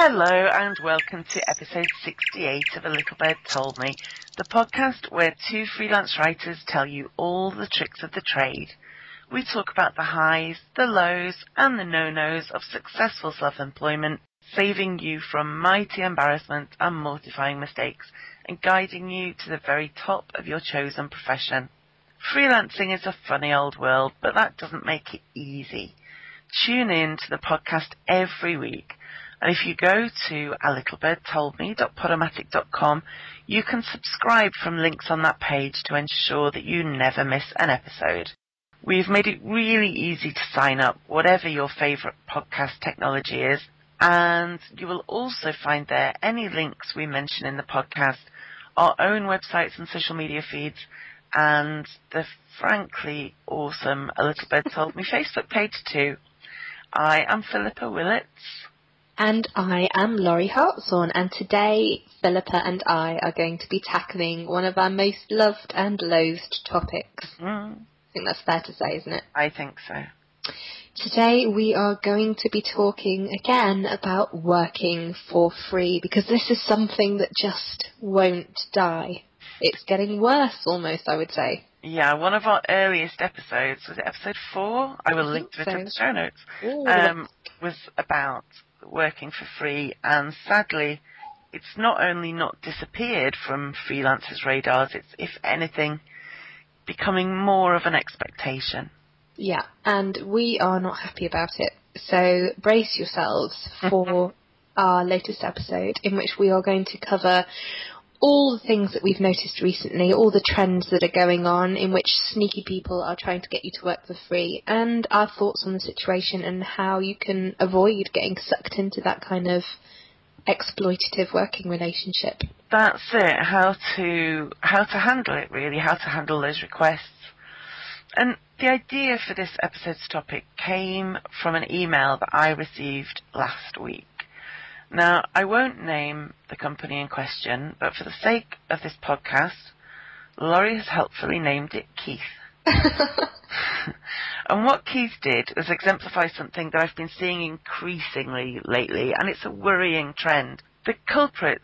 Hello and welcome to episode 68 of A Little Bird Told Me, the podcast where two freelance writers tell you all the tricks of the trade. We talk about the highs, the lows and the no-nos of successful self-employment, saving you from mighty embarrassment and mortifying mistakes and guiding you to the very top of your chosen profession. Freelancing is a funny old world, but that doesn't make it easy. Tune in to the podcast every week. And if you go to alittlebirdtoldme.podomatic.com, you can subscribe from links on that page to ensure that you never miss an episode. We've made it really easy to sign up, whatever your favourite podcast technology is, and you will also find there any links we mention in the podcast, our own websites and social media feeds, and the frankly awesome A Little Bird Told Me Facebook page too. I am Philippa Willits. And I am Laurie Hartshorn, and today Philippa and I are going to be tackling one of our most loved and loathed topics. I think that's fair to say, isn't it? I think so. Today we are going to be talking again about working for free, because this is something that just won't die. It's getting worse almost, I would say. Yeah, one of our earliest episodes, was it episode 4? I will link to it in the show notes, was about working for free, and sadly it's not only not disappeared from freelancers' radars, it's, if anything, becoming more of an expectation. Yeah, and we are not happy about it, so brace yourselves for our latest episode, in which we are going to cover all the things that we've noticed recently, all the trends that are going on in which sneaky people are trying to get you to work for free, and our thoughts on the situation and how you can avoid getting sucked into that kind of exploitative working relationship. That's it, how to handle it really, how to handle those requests. And the idea for this episode's topic came from an email that I received last week. Now, I won't name the company in question, but for the sake of this podcast, Laurie has helpfully named it Keith. And what Keith did was exemplify something that I've been seeing increasingly lately, and it's a worrying trend. The culprits,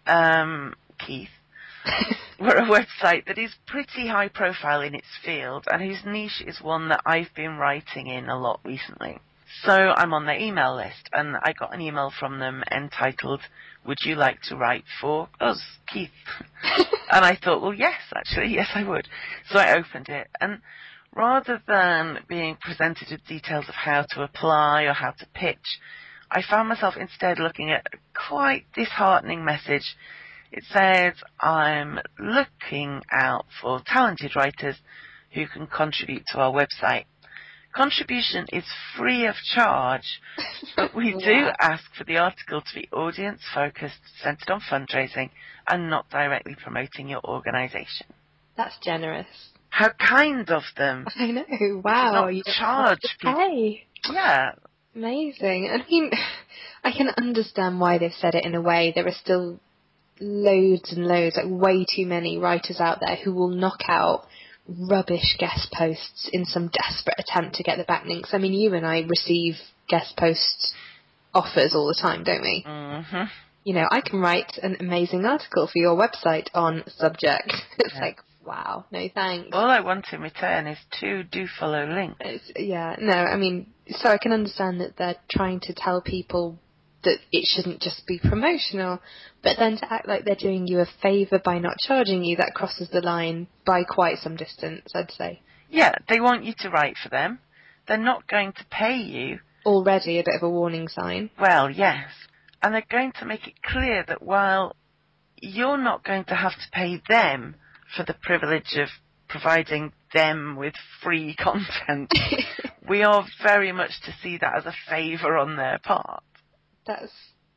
Keith, were a website that is pretty high profile in its field, and whose niche is one that I've been writing in a lot recently. So I'm on their email list, and I got an email from them entitled, "Would you like to write for us, Keith?" And I thought, well, yes, I would. So I opened it, and rather than being presented with details of how to apply or how to pitch, I found myself instead looking at a quite disheartening message. It says, "I'm looking out for talented writers who can contribute to our website. Contribution is free of charge, but we do ask for the article to be audience-focused, centred on fundraising, and not directly promoting your organisation." That's generous. How kind of them. I know, wow. You don't charge people. Hey. Yeah. Amazing. I mean, I can understand why they've said it in a way. There are still loads and loads, like way too many writers out there who will knock out rubbish guest posts in some desperate attempt to get the backlinks. I mean, you and I receive guest post offers all the time, don't we? Mm-hmm. You know, I can write an amazing article for your website on subject. It's like, wow, no thanks. All I want in return is 2 do follow links. I mean, so I can understand that they're trying to tell people that it shouldn't just be promotional, but then to act like they're doing you a favour by not charging you, that crosses the line by quite some distance, I'd say. Yeah, they want you to write for them. They're not going to pay you. Already a bit of a warning sign. Well, yes. And they're going to make it clear that while you're not going to have to pay them for the privilege of providing them with free content, we are very much to see that as a favour on their part. That's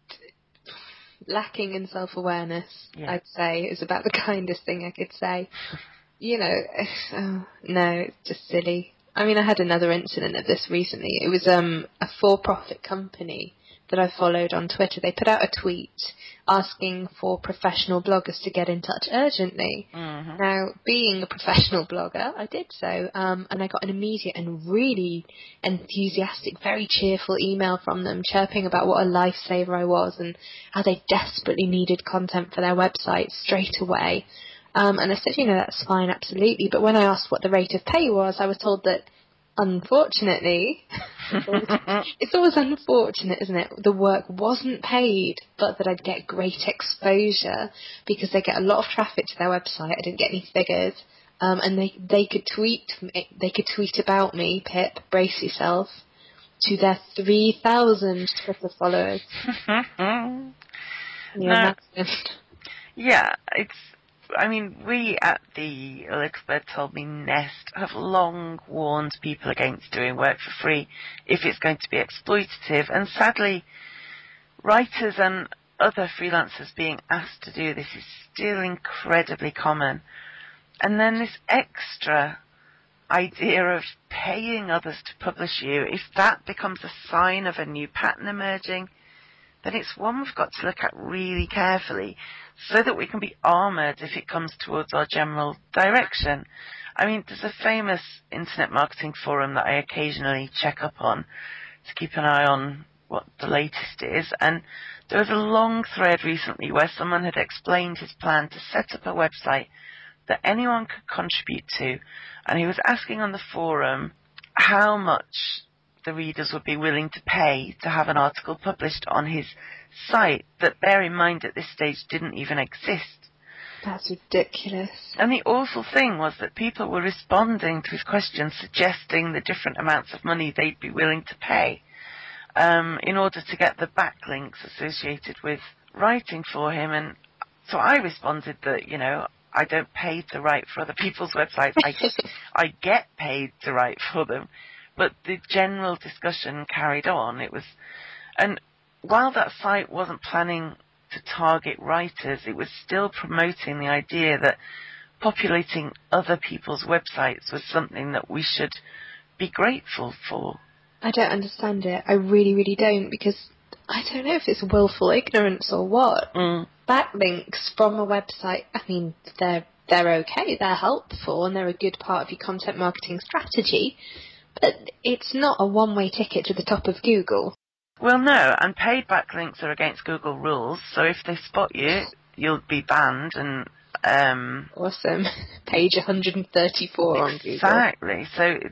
lacking in self-awareness, I'd say, is about the kindest thing I could say. You know, no, it's just silly. I mean, I had another incident of this recently. It was a for-profit company that I followed on Twitter. They put out a tweet asking for professional bloggers to get in touch urgently. Mm-hmm. Now, being a professional blogger, I did so, and I got an immediate and really enthusiastic, very cheerful email from them chirping about what a lifesaver I was and how they desperately needed content for their website straight away. And I said, that's fine, absolutely. But when I asked what the rate of pay was, I was told that, unfortunately, it's always unfortunate, isn't it? The work wasn't paid, but that I'd get great exposure because they get a lot of traffic to their website. I didn't get any figures. And they could tweet about me, Pip, brace yourself, to their 3,000 Twitter followers. Yeah, we at the A Little Bird Told Me Nest have long warned people against doing work for free if it's going to be exploitative, and sadly, writers and other freelancers being asked to do this is still incredibly common. And then this extra idea of paying others to publish you, if that becomes a sign of a new pattern emerging, then it's one we've got to look at really carefully so that we can be armoured if it comes towards our general direction. There's a famous internet marketing forum that I occasionally check up on to keep an eye on what the latest is, and there was a long thread recently where someone had explained his plan to set up a website that anyone could contribute to, and he was asking on the forum how much the readers would be willing to pay to have an article published on his site that, bear in mind, at this stage didn't even exist. That's ridiculous. And the awful thing was that people were responding to his questions, suggesting the different amounts of money they'd be willing to pay in order to get the backlinks associated with writing for him. And so I responded that, I don't pay to write for other people's websites. I get paid to write for them. But the general discussion carried on. And while that site wasn't planning to target writers, it was still promoting the idea that populating other people's websites was something that we should be grateful for. I don't understand it. I really, really don't, because I don't know if it's willful ignorance or what. Backlinks from a website, they're okay, they're helpful, and they're a good part of your content marketing strategy. But it's not a one-way ticket to the top of Google. Well, no, and paid backlinks are against Google rules, so if they spot you, you'll be banned. And awesome. Page 134 on Google. Exactly.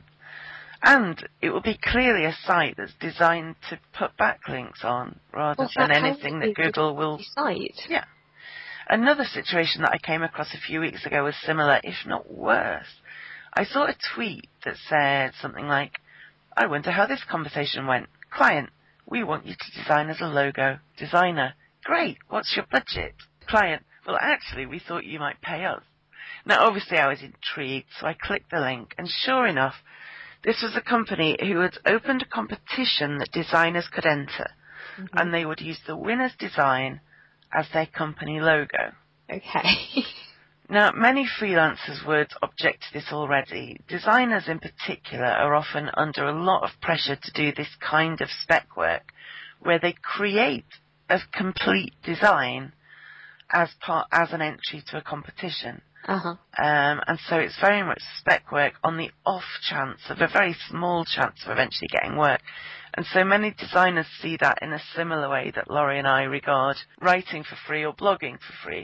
And it will be clearly a site that's designed to put backlinks on, rather than anything that Google will... Site. Yeah. Another situation that I came across a few weeks ago was similar, if not worse. I saw a tweet that said something like, "I wonder how this conversation went. Client, we want you to design us a logo. Designer, great, what's your budget? Client, well, actually, we thought you might pay us." Now, obviously, I was intrigued, so I clicked the link, and sure enough, this was a company who had opened a competition that designers could enter, and they would use the winner's design as their company logo. Okay. Now, many freelancers would object to this already. Designers in particular are often under a lot of pressure to do this kind of spec work, where they create a complete design as an entry to a competition. And so it's very much spec work on the off chance of a very small chance of eventually getting work. And so many designers see that in a similar way that Laurie and I regard writing for free or blogging for free.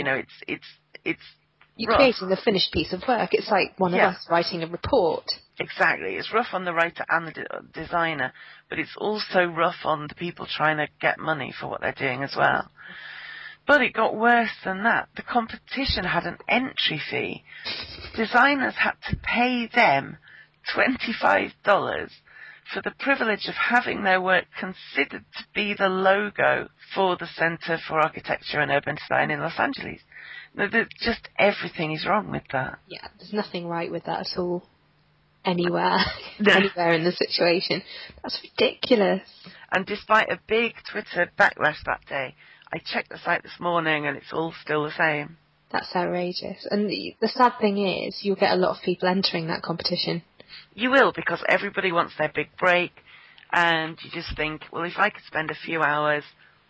It's You're creating a finished piece of work. It's like one of us writing a report. Exactly. It's rough on the writer and the designer, but it's also rough on the people trying to get money for what they're doing as well. But it got worse than that. The competition had an entry fee. Designers had to pay them $25 for the privilege of having their work considered to be the logo for the Center for Architecture and Urban Design in Los Angeles. Just everything is wrong with that. Yeah, there's nothing right with that at all. Anywhere in the situation. That's ridiculous. And despite a big Twitter backlash that day, I checked the site this morning and it's all still the same. That's outrageous. And the sad thing is, you'll get a lot of people entering that competition. You will, because everybody wants their big break, and you just think, well, if I could spend a few hours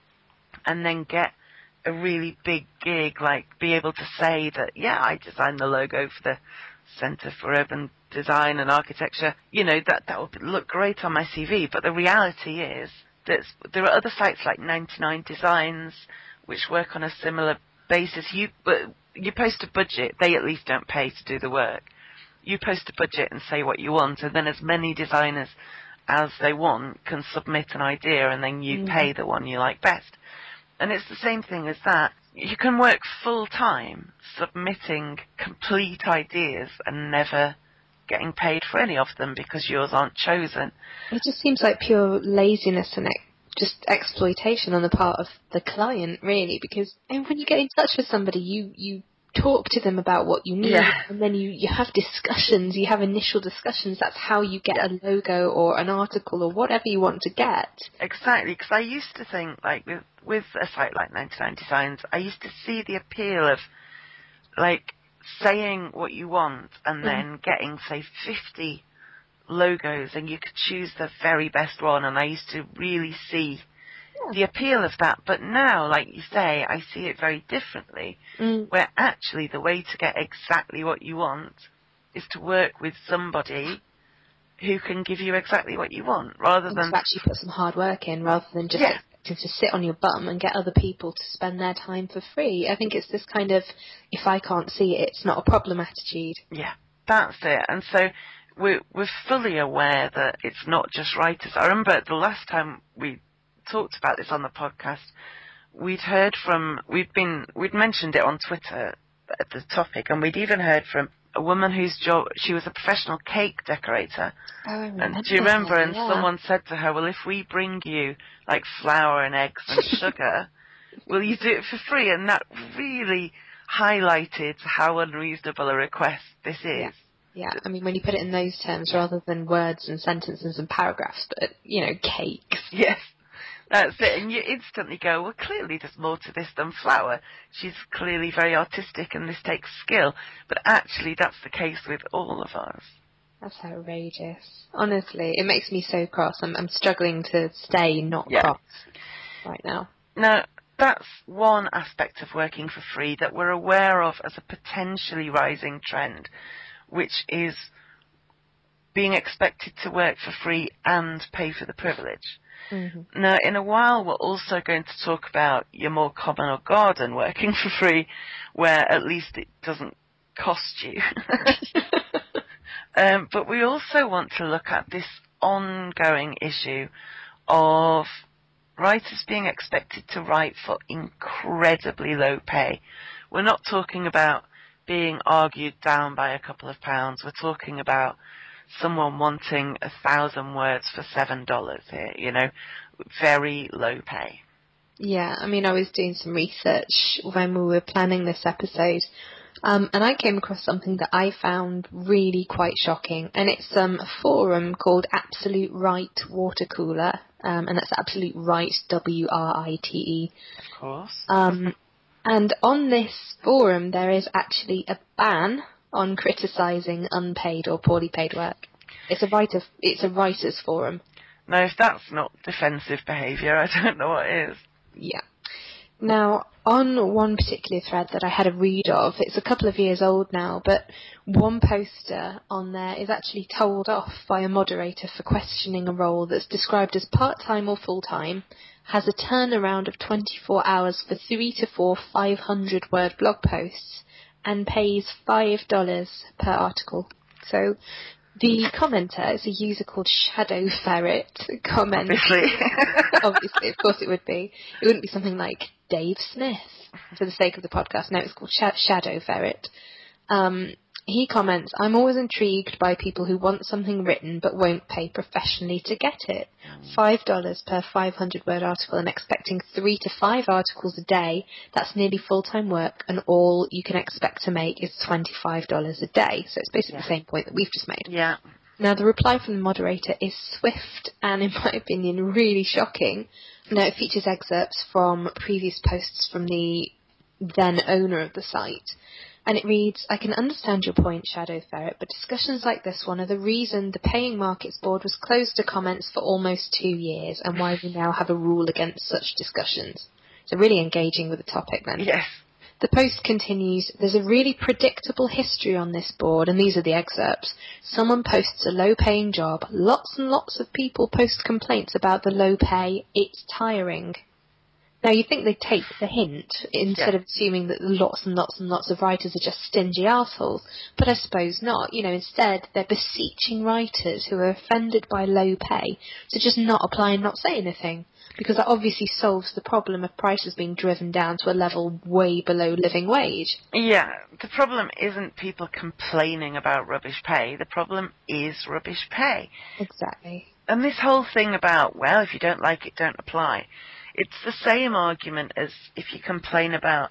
and then get a really big gig, like be able to say that, yeah, I designed the logo for the Centre for Urban Design and Architecture, that would look great on my CV. But the reality is that there are other sites like 99 Designs which work on a similar basis. You post a budget, they at least don't pay to do the work. You post a budget and say what you want, and then as many designers as they want can submit an idea, and then you pay the one you like best. And it's the same thing as that. You can work full-time submitting complete ideas and never getting paid for any of them because yours aren't chosen. It just seems like pure laziness and just exploitation on the part of the client, really, because when you get in touch with somebody, you talk to them about what you need, and then you have discussions, you have initial discussions. That's how you get a logo or an article or whatever you want to get. Exactly, because I used to think, like, with a site like 99 Designs, I used to see the appeal of, like, saying what you want and then getting, say, 50 logos, and you could choose the very best one, and I used to really see the appeal of that. But now, like you say, I see it very differently, where actually the way to get exactly what you want is to work with somebody who can give you exactly what you want, rather than to actually put some hard work in, rather than just expecting to sit on your bum and get other people to spend their time for free. I think it's this kind of, if I can't see it, it's not a problem attitude. Yeah, that's it. And so we're fully aware that it's not just writers. I remember the last time we talked about this on the podcast, we'd mentioned it on Twitter at the topic, and we'd even heard from a woman whose job, she was a professional cake decorator. Oh, I remember. And do you remember? And someone said to her, well, if we bring you like flour and eggs and sugar, will you do it for free? And that really highlighted how unreasonable a request this is. Yeah, I mean, when you put it in those terms rather than words and sentences and paragraphs, but, cakes. Yes. That's it, and you instantly go, well, clearly there's more to this than flour. She's clearly very artistic and this takes skill. But actually that's the case with all of us. That's outrageous. Honestly, it makes me so cross. I'm struggling to stay not cross right now. Now, that's one aspect of working for free that we're aware of as a potentially rising trend, which is being expected to work for free and pay for the privilege. Mm-hmm. Now, in a while, we're also going to talk about your more common or garden working for free, where at least it doesn't cost you. But we also want to look at this ongoing issue of writers being expected to write for incredibly low pay. We're not talking about being argued down by a couple of pounds. We're talking about someone wanting 1,000 words for $7 here, very low pay. Yeah, I mean, I was doing some research when we were planning this episode, and I came across something that I found really quite shocking, and it's a forum called Absolute Write Water Cooler, and that's Absolute Write, WRITE. Of course. And on this forum, there is actually a ban on criticising unpaid or poorly paid work. It's a writers' forum. Now, if that's not defensive behaviour, I don't know what is. Yeah. Now, on one particular thread that I had a read of, it's a couple of years old now, but one poster on there is actually told off by a moderator for questioning a role that's described as part-time or full-time, has a turnaround of 24 hours for 3 to 4 500-word blog posts, and pays $5 per article. So the commenter is a user called Shadow Ferret. Obviously, of course it would be. It wouldn't be something like Dave Smith for the sake of the podcast. No, it's called Shadow Ferret. He comments, I'm always intrigued by people who want something written but won't pay professionally to get it. $5 per 500-word article and expecting 3 to 5 articles a day, that's nearly full-time work, and all you can expect to make is $25 a day. So it's basically the same point that we've just made. Yeah. Now, the reply from the moderator is swift and, in my opinion, really shocking. Now, it features excerpts from previous posts from the then owner of the site. And it reads, I can understand your point, Shadow Ferret, but discussions like this one are the reason the Paying Markets Board was closed to comments for almost 2 years, and why we now have a rule against such discussions. So really engaging with the topic then. Yes. The post continues, there's a really predictable history on this board, and these are the excerpts. Someone posts a low-paying job, lots and lots of people post complaints about the low pay, it's tiring. Now, you'd think they'd take the hint, instead of assuming that lots and lots and lots of writers are just stingy arseholes, but I suppose not. Instead, they're beseeching writers who are offended by low pay to just not apply and not say anything, because that obviously solves the problem of prices being driven down to a level way below living wage. Yeah, the problem isn't people complaining about rubbish pay, the problem is rubbish pay. Exactly. And this whole thing about, well, if you don't like it, don't apply. It's the same argument as if you complain about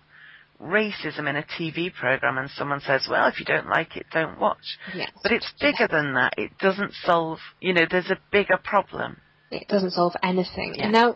racism in a TV program and someone says, well, if you don't like it, don't watch. Yes. But it's bigger than that. It doesn't solve, there's a bigger problem. It doesn't solve anything. Yeah. And now,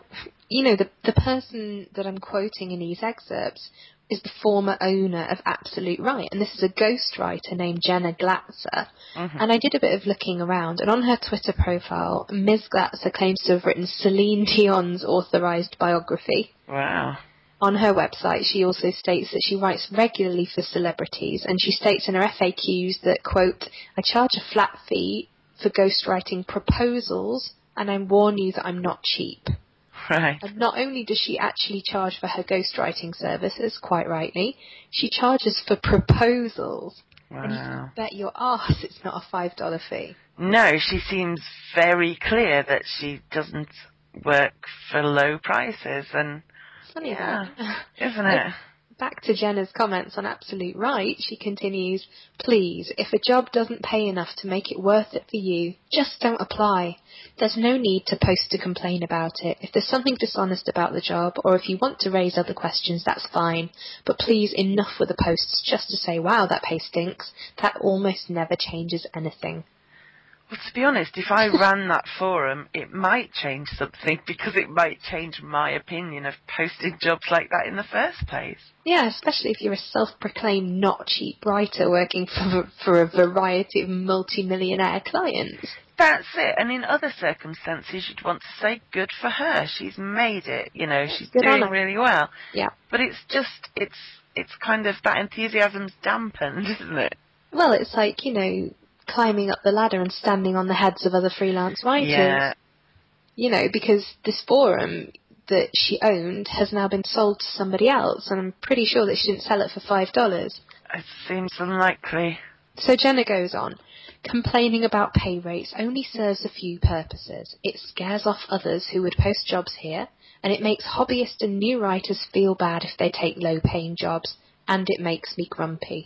the person that I'm quoting in these excerpts is the former owner of Absolute Right, and this is a ghostwriter named Jenna Glatzer. Mm-hmm. And I did a bit of looking around, and on her Twitter profile, Ms. Glatzer claims to have written Celine Dion's authorised biography. Wow. On her website, she also states that she writes regularly for celebrities, and she states in her FAQs that, quote, I charge a flat fee for ghostwriting proposals, and I warn you that I'm not cheap. Right. And not only does she actually charge for her ghostwriting services, quite rightly, she charges for proposals. Wow. And you can bet your arse it's not a $5 fee. No, she seems very clear that she doesn't work for low prices, and Funny yeah, that. Isn't it? Back to Jenna's comments on Absolute Right, she continues, please, if a job doesn't pay enough to make it worth it for you, just don't apply. There's no need to post to complain about it. If there's something dishonest about the job, or if you want to raise other questions, that's fine. But please, enough with the posts just to say, wow, that pay stinks. That almost never changes anything. Well, to be honest, if I ran that forum, it might change something, because it might change my opinion of posting jobs like that in the first place. Yeah, especially if you're a self-proclaimed not cheap writer working for a variety of multi-millionaire clients. That's it. And in other circumstances, you'd want to say, good for her. She's made it. She's good doing really well. Yeah. But it's just, it's kind of, that enthusiasm's dampened, isn't it? Well, it's like, climbing up the ladder and standing on the heads of other freelance writers. Yeah. Because this forum that she owned has now been sold to somebody else, and I'm pretty sure that she didn't sell it for $5. It seems unlikely. So Jenna goes on, complaining about pay rates only serves a few purposes. It scares off others who would post jobs here, and it makes hobbyists and new writers feel bad if they take low-paying jobs, and it makes me grumpy.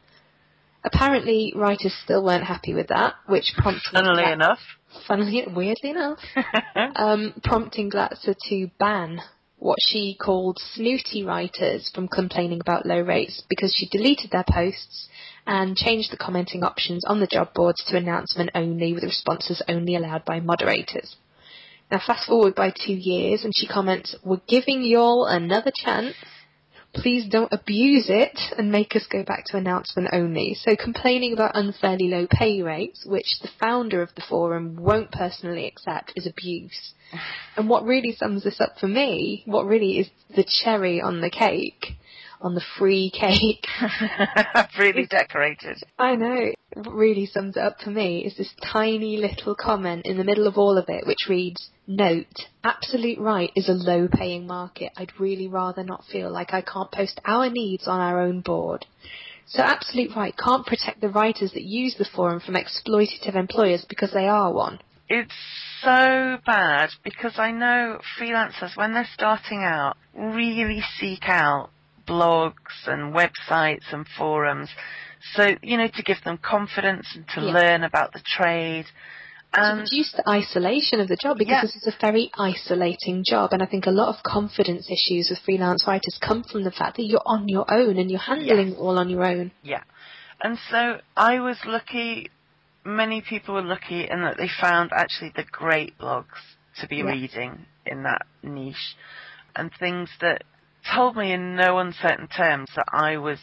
Apparently, writers still weren't happy with that, which prompted... Weirdly enough, prompting Glatzer to ban what she called snooty writers from complaining about low rates, because she deleted their posts and changed the commenting options on the job boards to announcement only, with responses only allowed by moderators. Now, fast forward by 2 years, and she comments, we're giving y'all another chance. Please don't abuse it and make us go back to announcement only. So complaining about unfairly low pay rates, which the founder of the forum won't personally accept, is abuse. And what really sums this up for me, what really is the cherry on the cake, on the free cake. Really decorated. I know. What really sums it up for me is this tiny little comment in the middle of all of it, which reads, note, Absolute Right is a low-paying market. I'd really rather not feel like I can't post our needs on our own board. So Absolute Right can't protect the writers that use the forum from exploitative employers because they are one. It's so bad, because I know freelancers, when they're starting out, really seek out blogs and websites and forums, so, to give them confidence and to learn about the trade. And to reduce the isolation of the job, because this is a very isolating job, and I think a lot of confidence issues with freelance writers come from the fact that you're on your own and you're handling it all on your own. Yeah. And so I was lucky, many people were lucky in that they found actually the great blogs to be reading in that niche, and things that told me in no uncertain terms that I was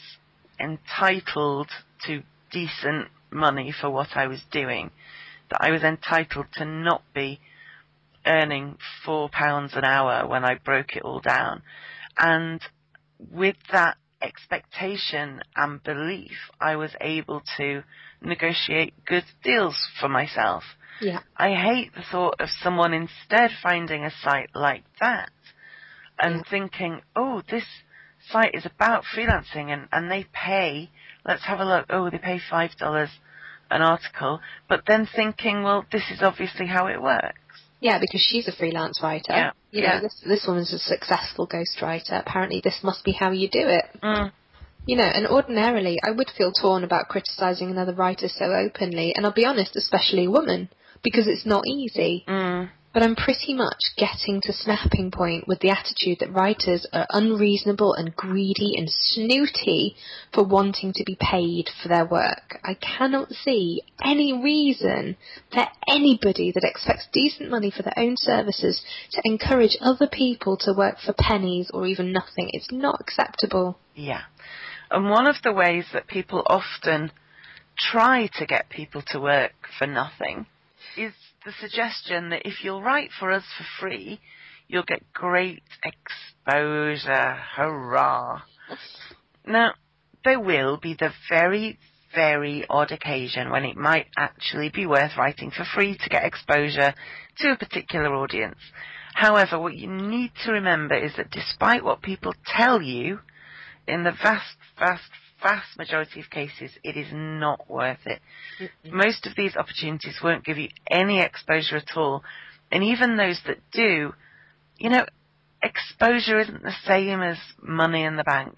entitled to decent money for what I was doing, that I was entitled to not be earning £4 an hour when I broke it all down. And with that expectation and belief, I was able to negotiate good deals for myself. Yeah. I hate the thought of someone instead finding a site like that and thinking, oh, this site is about freelancing and they pay, let's have a look, oh, they pay $5 an article, but then thinking, well, this is obviously how it works. Yeah, because she's a freelance writer. Yeah. You know, this woman's a successful ghostwriter. Apparently this must be how you do it. You know, and ordinarily I would feel torn about criticising another writer so openly, and I'll be honest, especially a woman, because it's not easy. But I'm pretty much getting to snapping point with the attitude that writers are unreasonable and greedy and snooty for wanting to be paid for their work. I cannot see any reason for anybody that expects decent money for their own services to encourage other people to work for pennies or even nothing. It's not acceptable. Yeah. And one of the ways that people often try to get people to work for nothing is the suggestion that if you'll write for us for free, you'll get great exposure. Hurrah. Now, there will be the very, very odd occasion when it might actually be worth writing for free to get exposure to a particular audience. However, what you need to remember is that despite what people tell you, in the vast majority of cases, it is not worth it. Most of these opportunities won't give you any exposure at all. And even those that do, you know, exposure isn't the same as money in the bank.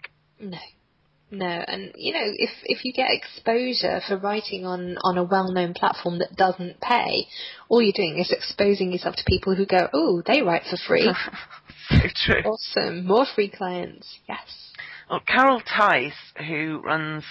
No. And, you know, if you get exposure for writing on a well-known platform that doesn't pay, all you're doing is exposing yourself to people who go, oh, they write for free. So true. Awesome. More free clients. Yes. Well, Carol Tice, who runs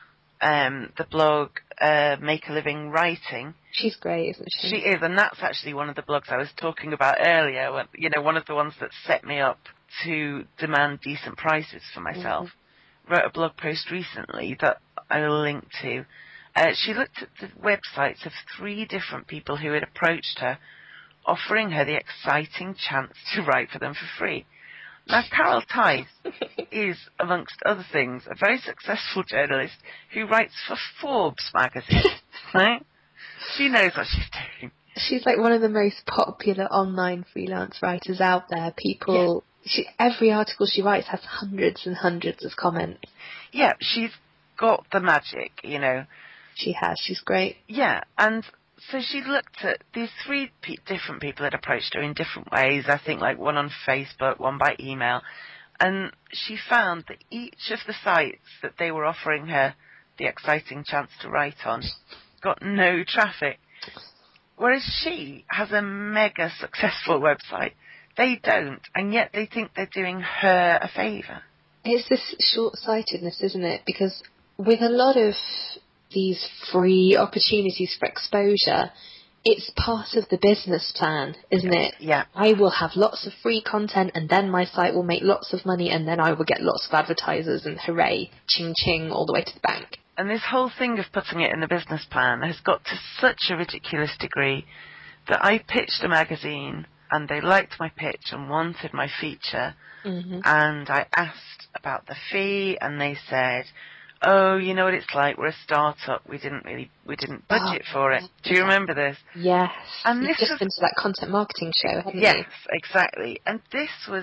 the blog Make a Living Writing. She's great, isn't she? She is, and that's actually one of the blogs I was talking about earlier. When, you know, one of the ones that set me up to demand decent prices for myself. Wrote a blog post recently that I will link to. She looked at the websites of 3 different people who had approached her, offering her the exciting chance to write for them for free. Now, Carol Tice is, amongst other things, a very successful journalist who writes for Forbes magazine, right? She knows what she's doing. She's like one of the most popular online freelance writers out there. People, every article she writes has hundreds and hundreds of comments. Yeah, she's got the magic, you know. She has. She's great. Yeah, and so she looked at these 3 different people that approached her in different ways. I think like one on Facebook, one by email. And she found that each of the sites that they were offering her the exciting chance to write on got no traffic. Whereas she has a mega successful website. They don't, and yet they think they're doing her a favour. It's this short-sightedness, isn't it? Because with a lot of these free opportunities for exposure, it's part of the business plan, isn't it? Yeah. I will have lots of free content and then my site will make lots of money and then I will get lots of advertisers and hooray, ching ching, all the way to the bank. And this whole thing of putting it in the business plan has got to such a ridiculous degree that I pitched a magazine and they liked my pitch and wanted my feature. And I asked about the fee and they said, oh, you know what it's like, we're a start-up, we didn't budget for it. Do you remember this? Yes. And You've just been to that content marketing show, haven't you? Yes, exactly. And this was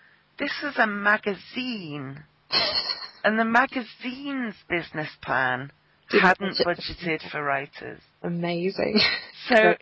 a magazine. And the magazine's business plan hadn't budgeted for writers. Amazing. So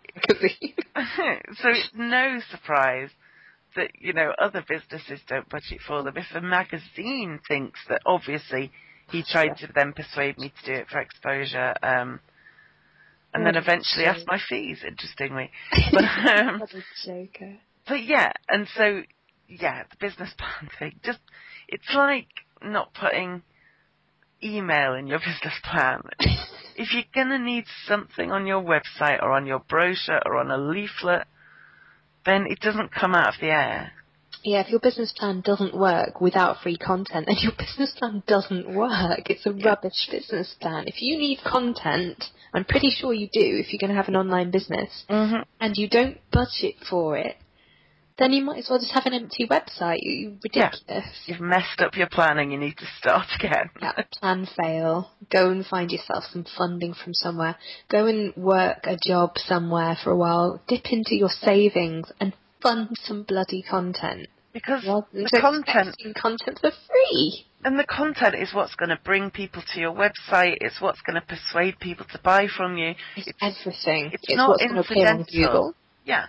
it's no surprise that, you know, other businesses don't budget for them. If a magazine thinks that, obviously, he tried to then persuade me to do it for exposure, and then eventually asked my fees, interestingly. But, what a joker. But yeah, and so, yeah, the business plan thing, it's like not putting email in your business plan. If you're going to need something on your website or on your brochure or on a leaflet, then it doesn't come out of the air. Yeah, if your business plan doesn't work without free content, then your business plan doesn't work. It's a rubbish business plan. If you need content, I'm pretty sure you do if you're going to have an online business, and you don't budget for it, then you might as well just have an empty website. You're ridiculous. Yeah. You've messed up your planning, you need to start again. Yeah, plan fail. Go and find yourself some funding from somewhere. Go and work a job somewhere for a while. Dip into your savings and fund some bloody content. Because the content for free. And the content is what's going to bring people to your website. It's what's going to persuade people to buy from you. It's everything. It's not what's going to appear on Google. Yeah,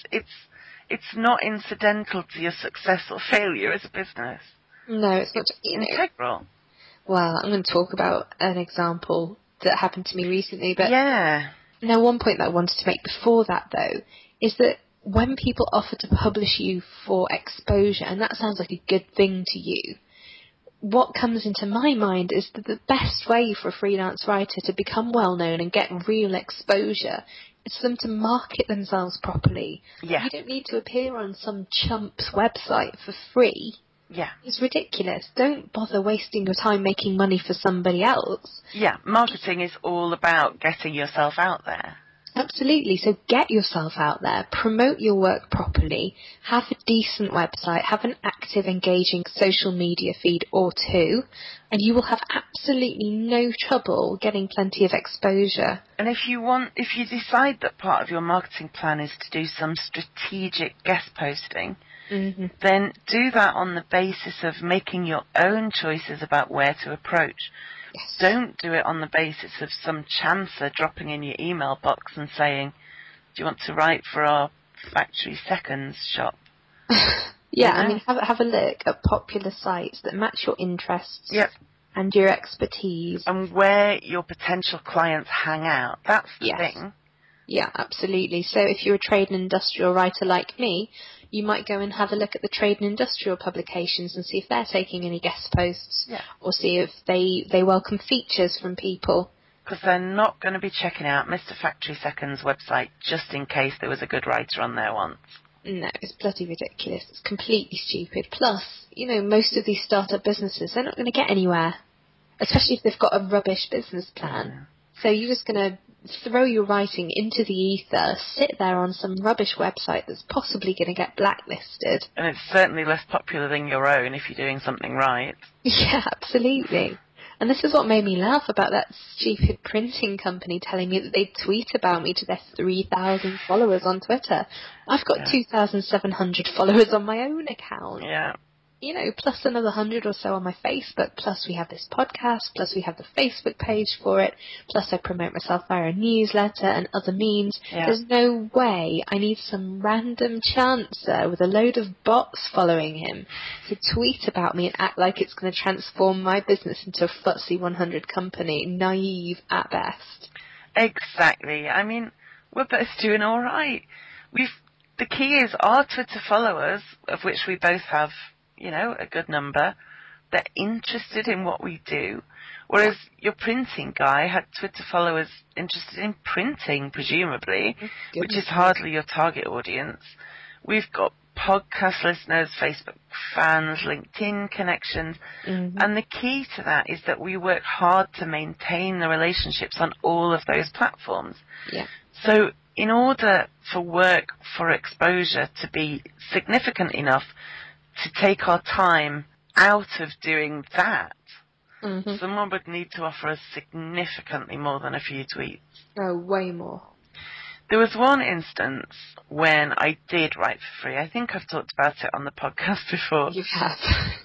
it's not incidental to your success or failure as a business. No, it's not. It's integral. Well, I'm going to talk about an example that happened to me recently. But yeah. Now, one point that I wanted to make before that, though, is that when people offer to publish you for exposure, and that sounds like a good thing to you, what comes into my mind is that the best way for a freelance writer to become well-known and get real exposure is for them to market themselves properly. Yeah. You don't need to appear on some chump's website for free. Yeah. It's ridiculous. Don't bother wasting your time making money for somebody else. Yeah, marketing is all about getting yourself out there. Absolutely. So get yourself out there, promote your work properly, have a decent website, have an active, engaging social media feed or two, and you will have absolutely no trouble getting plenty of exposure. And if you decide that part of your marketing plan is to do some strategic guest posting, then do that on the basis of making your own choices about where to approach. Yes. Don't do it on the basis of some chancer dropping in your email box and saying, do you want to write for our Factory Seconds shop? Yeah, I mean, have a look at popular sites that match your interests and your expertise. And where your potential clients hang out. That's the thing. Yeah, absolutely. So if you're a trade and industrial writer like me, you might go and have a look at the trade and industrial publications and see if they're taking any guest posts, or see if they welcome features from people. Because they're not going to be checking out Mr. Factory Second's website just in case there was a good writer on there once. No, it's bloody ridiculous. It's completely stupid. Plus, most of these startup businesses, they're not going to get anywhere, especially if they've got a rubbish business plan. So you're just going to throw your writing into the ether, sit there on some rubbish website that's possibly going to get blacklisted. And it's certainly less popular than your own if you're doing something right. Yeah, absolutely. And this is what made me laugh about that stupid printing company telling me that they'd tweet about me to their 3,000 followers on Twitter. I've got 2,700 followers on my own account. Yeah. Plus another 100 or so on my Facebook, plus we have this podcast, plus we have the Facebook page for it, plus I promote myself via a newsletter and other means. Yeah. There's no way I need some random chancer with a load of bots following him to tweet about me and act like it's going to transform my business into a FTSE 100 company. Naive at best. Exactly. I mean, we're both doing all right. The key is our Twitter followers, of which we both have a good number, they're interested in what we do. Whereas your printing guy had Twitter followers interested in printing, presumably, which is hardly your target audience. We've got podcast listeners, Facebook fans, LinkedIn connections. And the key to that is that we work hard to maintain the relationships on all of those platforms. Yeah. So in order for work for exposure to be significant enough to take our time out of doing that, someone would need to offer us significantly more than a few tweets. Oh, way more. There was one instance when I did write for free. I think I've talked about it on the podcast before. You have.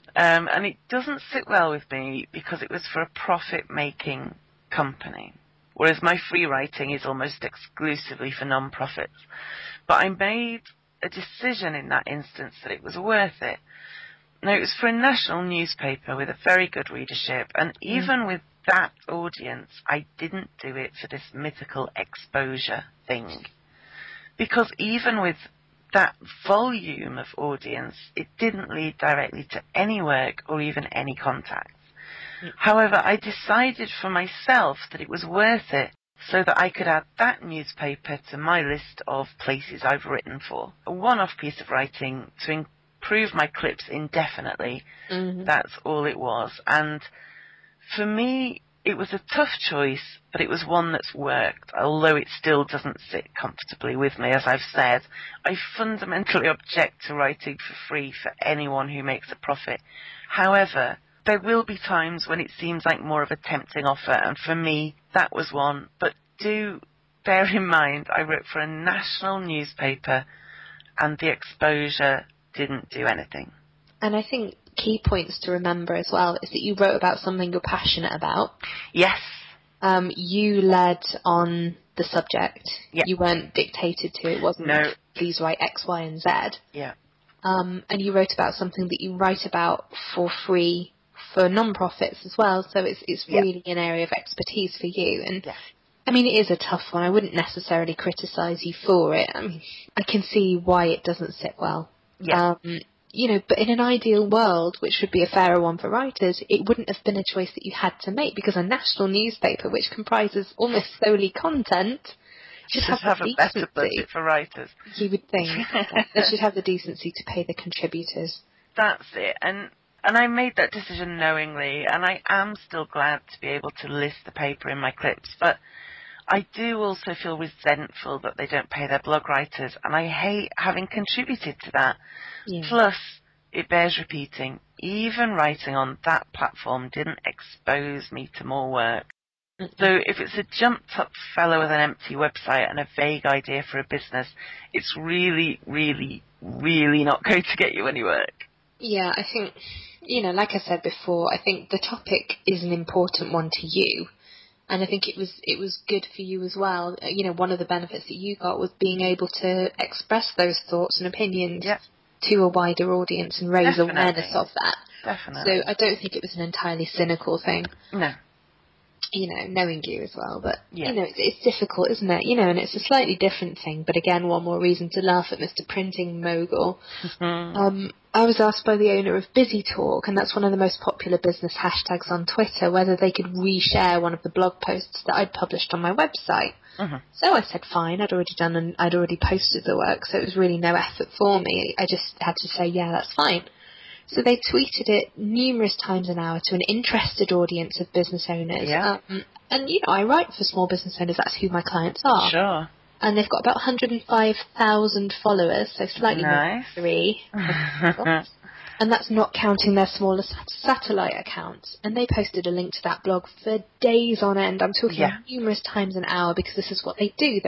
And it doesn't sit well with me because it was for a profit-making company, whereas my free writing is almost exclusively for non-profits. But I made a decision in that instance that it was worth it. Now, it was for a national newspaper with a very good readership, and even with that audience, I didn't do it for this mythical exposure thing. Because even with that volume of audience, it didn't lead directly to any work or even any contacts. However, I decided for myself that it was worth it so that I could add that newspaper to my list of places I've written for. A one-off piece of writing to improve my clips indefinitely. Mm-hmm. That's all it was. And for me, it was a tough choice, but it was one that's worked, although it still doesn't sit comfortably with me, as I've said. I fundamentally object to writing for free for anyone who makes a profit. However, there will be times when it seems like more of a tempting offer, and for me, that was one. But do bear in mind, I wrote for a national newspaper, and the exposure didn't do anything. And I think key points to remember as well is that you wrote about something you're passionate about. Yes. You led on the subject. Yeah. You weren't dictated to. It wasn't, no. Please write X, Y, and Z. Yeah. And you wrote about something that you write about for free for non-profits as well. So it's really an area of expertise for you. And I mean, it is a tough one. I wouldn't necessarily criticise you for it. I mean, I can see why it doesn't sit well. Yeah. You know, but in an ideal world, which would be a fairer one for writers, it wouldn't have been a choice that you had to make, because a national newspaper, which comprises almost solely content, should have a better budget for writers. You would think. They should have the decency to pay the contributors. That's it. And I made that decision knowingly, and I am still glad to be able to list the paper in my clips, but I do also feel resentful that they don't pay their blog writers, and I hate having contributed to that. Yeah. Plus, it bears repeating, even writing on that platform didn't expose me to more work. Mm-mm. So if it's a jumped-up fellow with an empty website and a vague idea for a business, it's really, really, really not going to get you any work. Yeah, I think, you know, like I said before, I think the topic is an important one to you. And I think it was good for you as well. You know, one of the benefits that you got was being able to express those thoughts and opinions to a wider audience and raise awareness of that. Definitely. So I don't think it was an entirely cynical thing. No. You know, knowing you as well. But, you know, it's difficult, isn't it? You know, and it's a slightly different thing. But again, one more reason to laugh at Mr. Printing Mogul. I was asked by the owner of Busy Talk, and that's one of the most popular business hashtags on Twitter, whether they could reshare one of the blog posts that I'd published on my website. So I said fine. I'd already posted the work, so it was really no effort for me. I just had to say, yeah, that's fine. So they tweeted it numerous times an hour to an interested audience of business owners. And, you know, I write for small business owners. That's who my clients are. Sure. And they've got about 105,000 followers, so slightly more than 3. And that's not counting their smaller satellite accounts. And they posted a link to that blog for days on end. I'm talking numerous times an hour, because this is what they do.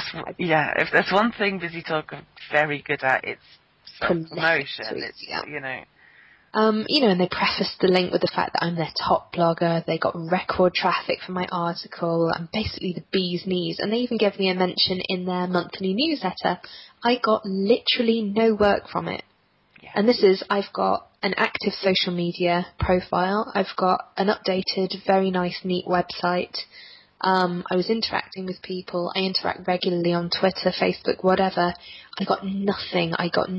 If there's one thing Busy Talk are very good at, it's promotion. It's, you know... you know, and they prefaced the link with the fact that I'm their top blogger. They got record traffic for my article. I'm basically the bee's knees. And they even gave me a mention in their monthly newsletter. I got literally no work from it. And this is, I've got an active social media profile. I've got an updated, very nice, neat website. I was interacting with people. I interact regularly on Twitter, Facebook, whatever. I got nothing. I got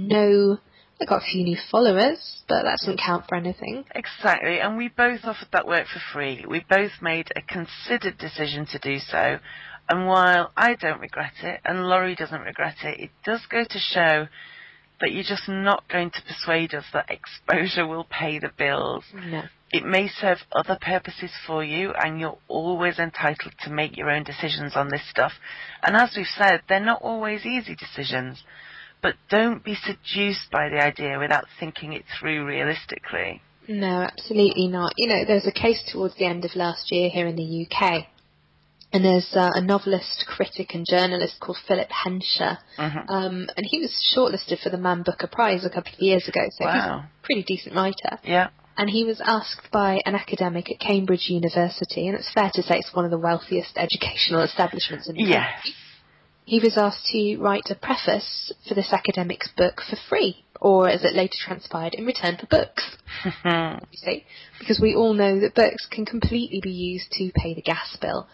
a few new followers, but that doesn't count for anything. Exactly, and we both offered that work for free. We both made a considered decision to do so, and while I don't regret it, and Laurie doesn't regret it, it does go to show that you're just not going to persuade us that exposure will pay the bills. No. It may serve other purposes for you, and you're always entitled to make your own decisions on this stuff. And as we've said, they're not always easy decisions. But don't be seduced by the idea without thinking it through realistically. No, absolutely not. You know, there was a case towards the end of last year here in the UK. And there's a novelist, critic and journalist called Philip Hensher. And he was shortlisted for the Man Booker Prize a couple of years ago. So he's a pretty decent writer. Yeah. And he was asked by an academic at Cambridge University, and it's fair to say it's one of the wealthiest educational establishments in the country. He was asked to write a preface for this academic's book for free, or as it later transpired, in return for books. You see? Because we all know that books can completely be used to pay the gas bill.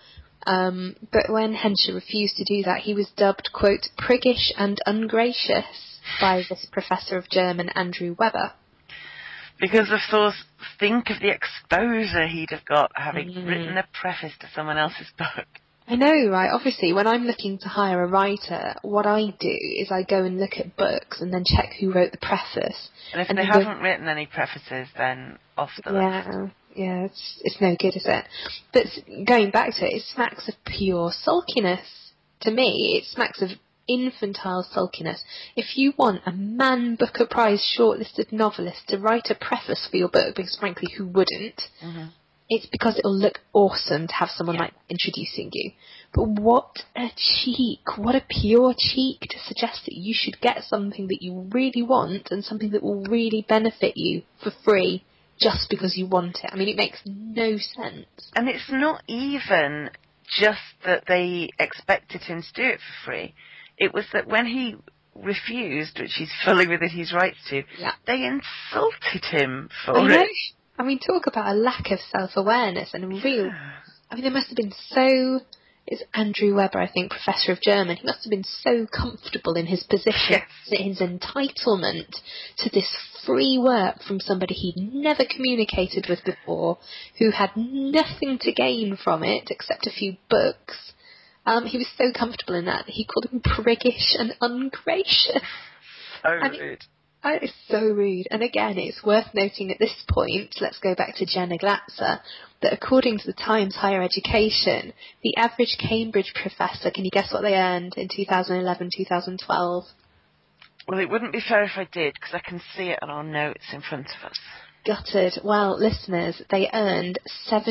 But when Hensher refused to do that, he was dubbed, quote, priggish and ungracious by this professor of German, Andrew Weber. Because, of course, think of the exposure he'd have got having written a preface to someone else's book. I know, right? Obviously, when I'm looking to hire a writer, what I do is I go and look at books and then check who wrote the preface. And if they haven't written any prefaces, then off the list. Yeah, it's no good, is it? But going back to it, it smacks of pure sulkiness. To me, it smacks of infantile sulkiness. If you want a Man Booker Prize shortlisted novelist to write a preface for your book, because frankly, who wouldn't? Mm-hmm. It's because it'll look awesome to have someone like introducing you. But what a cheek, what a pure cheek to suggest that you should get something that you really want and something that will really benefit you for free just because you want it. I mean, it makes no sense. And it's not even just that they expected him to do it for free. It was that when he refused, which he's fully within his rights to, they insulted him for it. I mean, talk about a lack of self-awareness and real... I mean, there must have been so... It's Andrew Weber, I think, Professor of German. He must have been so comfortable in his position, his entitlement to this free work from somebody he'd never communicated with before, who had nothing to gain from it except a few books. He was so comfortable in that he called him priggish and ungracious. So rude. It's so rude. And again, it's worth noting at this point, let's go back to Jenna Glatzer, that according to the Times Higher Education, the average Cambridge professor, can you guess what they earned in 2011, 2012? Well, it wouldn't be fair if I did, because I can see it on our notes in front of us. Gutted. Well, listeners, they earned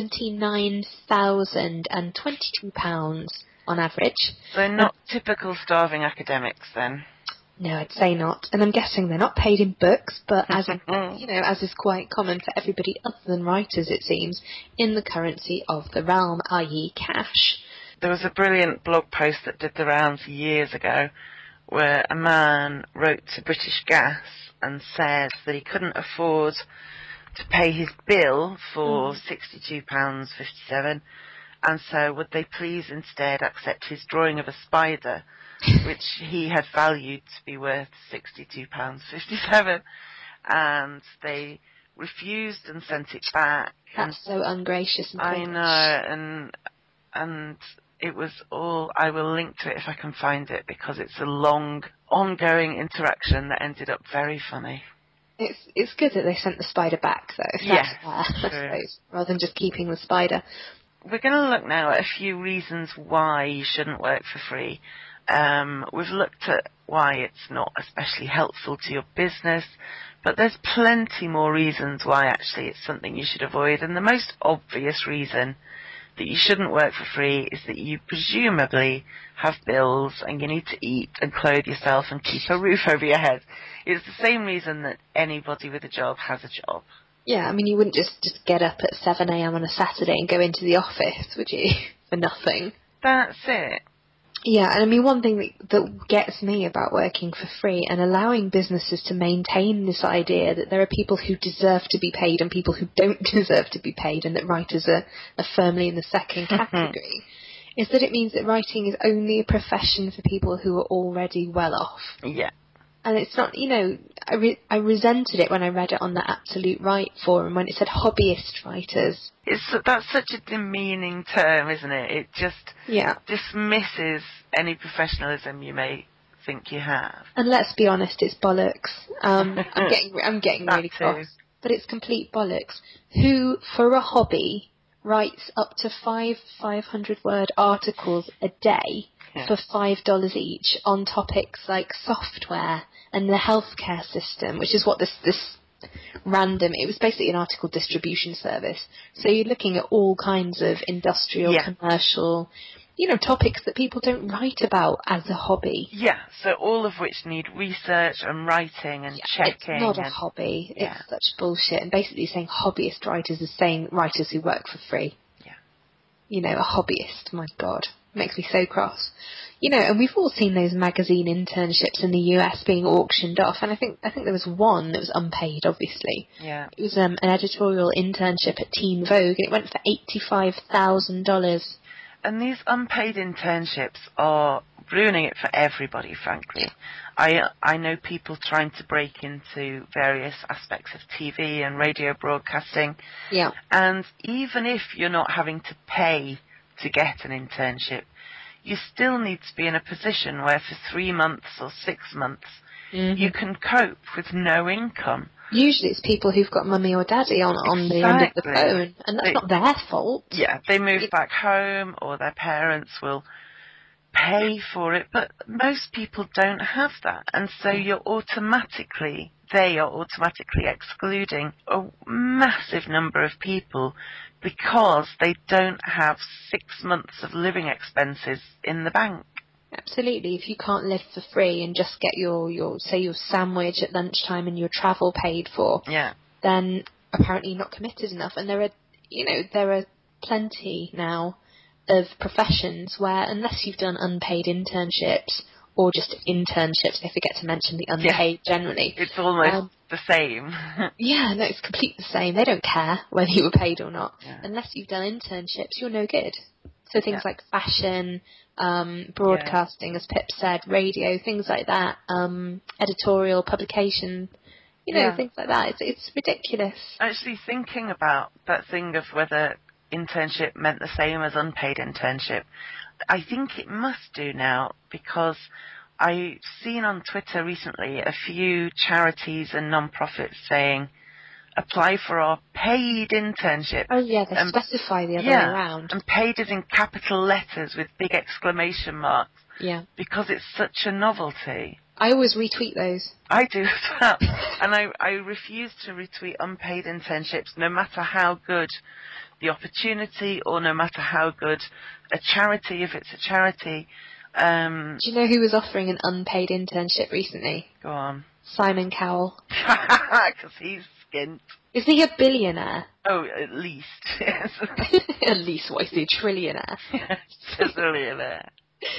£79,022 on average. They're not typical starving academics, then? No, I'd say not. And I'm guessing they're not paid in books, but as as is quite common for everybody other than writers, it seems, in the currency of the realm, i.e. cash. There was a brilliant blog post that did the rounds years ago where a man wrote to British Gas and said that he couldn't afford to pay his bill for £62.57, and so would they please instead accept his drawing of a spider, which he had valued to be worth £62.57, and they refused and sent it back. That's so ungracious and I know, and it was all... I will link to it if I can find it, because it's a long, ongoing interaction that ended up very funny. It's good that they sent the spider back, though, if that's fair, I suppose, rather than just keeping the spider. We're going to look now at a few reasons why you shouldn't work for free. We've looked at why it's not especially helpful to your business, but there's plenty more reasons why actually it's something you should avoid. And the most obvious reason that you shouldn't work for free is that you presumably have bills and you need to eat and clothe yourself and keep a roof over your head. It's the same reason that anybody with a job has a job. Yeah, I mean, you wouldn't just get up at 7 a.m. on a Saturday and go into the office, would you? For nothing. That's it. Yeah, and I mean, one thing that gets me about working for free and allowing businesses to maintain this idea that there are people who deserve to be paid and people who don't deserve to be paid, and that writers are firmly in the second category, is that it means that writing is only a profession for people who are already well off. Yeah. And it's not, I resented it when I read it on the Absolute Right forum when it said hobbyist writers. That's such a demeaning term, isn't it? It just dismisses any professionalism you may think you have. And let's be honest, it's bollocks. I'm getting really cross, but it's complete bollocks. Who, for a hobby, writes up to 500-word articles a day for $5 each on topics like software and the healthcare system, which is what this random... It was basically an article distribution service. So you're looking at all kinds of industrial, commercial, topics that people don't write about as a hobby. Yeah, so all of which need research and writing and checking. It's not a hobby. It's such bullshit. And basically saying hobbyist writers is saying writers who work for free. Yeah. A hobbyist, my God. Makes me so cross. And we've all seen those magazine internships in the US being auctioned off, and I think there was one that was unpaid, obviously. Yeah. It was an editorial internship at Teen Vogue, and it went for $85,000. And these unpaid internships are ruining it for everybody, frankly. I know people trying to break into various aspects of TV and radio broadcasting. Yeah. And even if you're not having to pay to get an internship, you still need to be in a position where for 3 months or 6 months you can cope with no income. Usually it's people who've got mummy or daddy on the end of the phone, and that's not their fault. Yeah, they move back home, or their parents will pay for it, but most people don't have that, and so they are automatically excluding a massive number of people because they don't have 6 months of living expenses in the bank. Absolutely. If you can't live for free and just get your sandwich at lunchtime and your travel paid for, then apparently you're not committed enough. And there are plenty now of professions where, unless you've done unpaid internships or just internships, I forget to mention the unpaid generally. It's almost the same. No, it's completely the same. They don't care whether you were paid or not. Yeah. Unless you've done internships, you're no good. So things like fashion, broadcasting, as Pip said, radio, things like that, editorial, publication, things like that. It's ridiculous. Actually, thinking about that thing of whether internship meant the same as unpaid internship, I think it must do now, because I've seen on Twitter recently a few charities and non-profits saying, apply for our paid internship. Oh yeah, they specify the other way around. And paid is in capital letters with big exclamation marks. Yeah. Because it's such a novelty. I always retweet those. I do as well. And I refuse to retweet unpaid internships, no matter how good the opportunity or no matter how good a charity, if it's a charity. Do you know who was offering an unpaid internship recently? Go on. Simon Cowell. Because he's skint. Is he a billionaire? Oh, at least, yes. At least, what is he, a trillionaire? Yes, a trillionaire.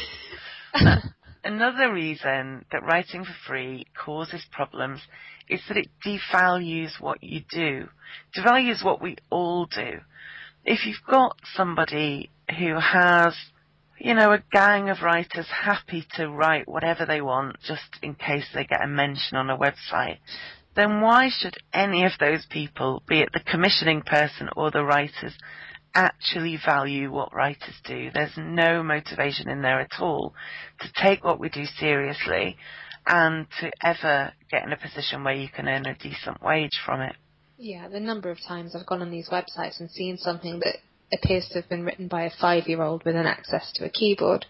Another reason that writing for free causes problems is that it devalues what you do. Devalues what we all do. If you've got somebody who has, a gang of writers happy to write whatever they want just in case they get a mention on a website, then why should any of those people, be it the commissioning person or the writers, actually value what writers do? There's no motivation in there at all to take what we do seriously and to ever get in a position where you can earn a decent wage from it. Yeah, the number of times I've gone on these websites and seen something that appears to have been written by a 5-year-old with an access to a keyboard.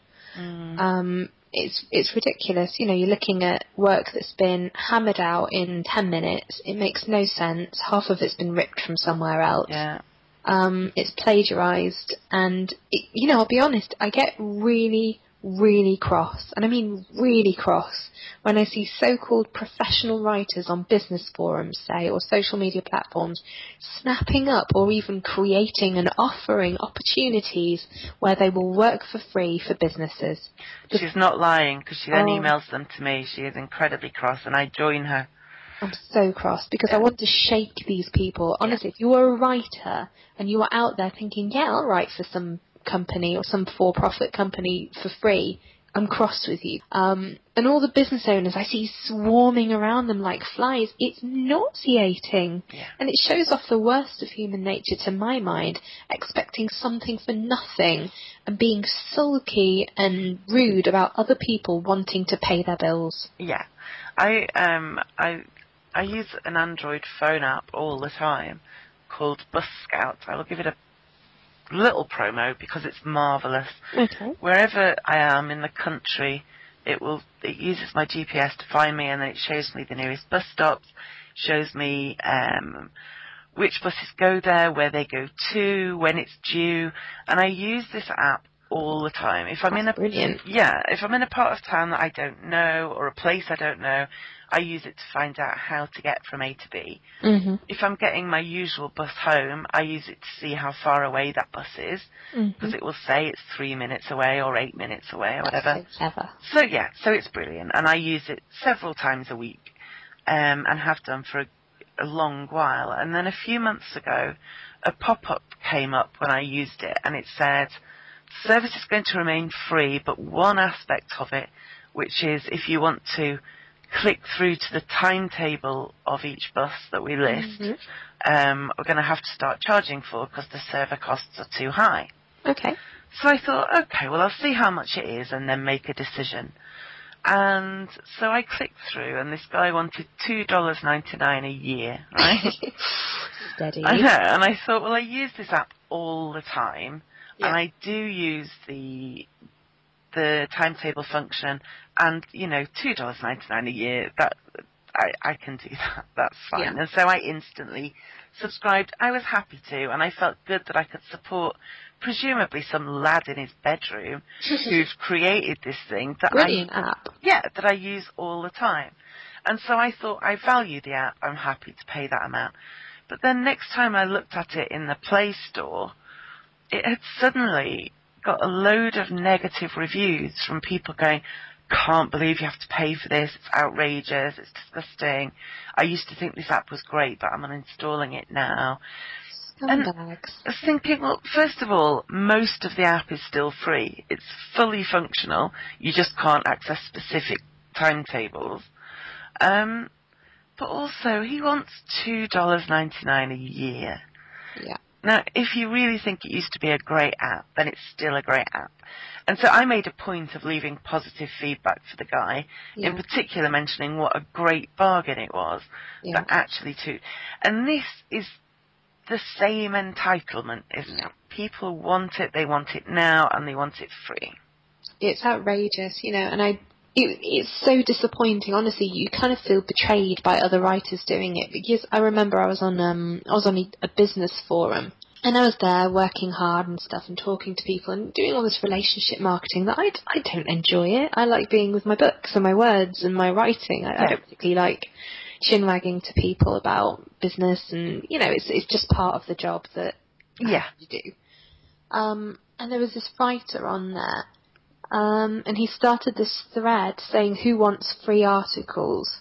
It's ridiculous. You're looking at work that's been hammered out in 10 minutes. It makes no sense. Half of it's been ripped from somewhere else. Yeah. It's plagiarised. And, I'll be honest, I get really, really cross, and I mean really cross, when I see so-called professional writers on business forums, say, or social media platforms, snapping up or even creating and offering opportunities where they will work for free for businesses. She's not lying, because she then emails them to me. She is incredibly cross, and I join her. I'm so cross, because I want to shake these people. Honestly, if you are a writer and you are out there thinking, I'll write for some company or some for-profit company for free, I'm cross with you. And all the business owners I see swarming around them like flies, it's nauseating. And it shows off the worst of human nature, to my mind, expecting something for nothing and being sulky and rude about other people wanting to pay their bills. Yeah. I use an Android phone app all the time called Bus Scout. I will give it a little promo because it's marvellous. Okay. Wherever I am in the country, it uses my GPS to find me, and then it shows me the nearest bus stops, shows me which buses go there, where they go to, when it's due, and I use this app all the time. If I'm brilliant. If I'm in a part of town that I don't know, or a place I don't know, I use it to find out how to get from A to B. Mm-hmm. If I'm getting my usual bus home, I use it to see how far away that bus is, because it will say it's 3 minutes away or 8 minutes away or whatever. So clever. So it's brilliant, and I use it several times a week, and have done for a long while. And then a few months ago, a pop-up came up when I used it, and it said, the service is going to remain free, but one aspect of it, which is if you want to click through to the timetable of each bus that we list, we're going to have to start charging for, because the server costs are too high. Okay. So I thought, okay, well, I'll see how much it is and then make a decision. And so I clicked through, and this guy wanted $2.99 a year, right? Steady. I know, and I thought, well, I use this app all the time, Yeah. and I do use the timetable function, and, $2.99 a year, that I can do that, that's fine. Yeah. And so I instantly subscribed. I was happy to, and I felt good that I could support presumably some lad in his bedroom who's created this thing that Brilliant app. Yeah, that I use all the time. And so I thought, I value the app, I'm happy to pay that amount. But then next time I looked at it in the Play Store, it had suddenly got a load of negative reviews from people going, can't believe you have to pay for this, it's outrageous, it's disgusting. I used to think this app was great, but I'm uninstalling it now. And I was thinking, well, first of all, most of the app is still free. It's fully functional. You just can't access specific timetables. But also, he wants $2.99 a year. Yeah. Now, if you really think it used to be a great app, then it's still a great app. And so I made a point of leaving positive feedback for the guy, in particular mentioning what a great bargain it was, but actually too. And this is the same entitlement, isn't it? People want it, they want it now, and they want it free. It's outrageous, and it's so disappointing. Honestly, you kind of feel betrayed by other writers doing it, because I remember I was on a business forum, and I was there working hard and stuff and talking to people and doing all this relationship marketing that I don't enjoy it. I like being with my books and my words and my writing. I don't particularly like chin-wagging to people about business, and it's just part of the job that you do. And there was this writer on there, and he started this thread saying, who wants free articles?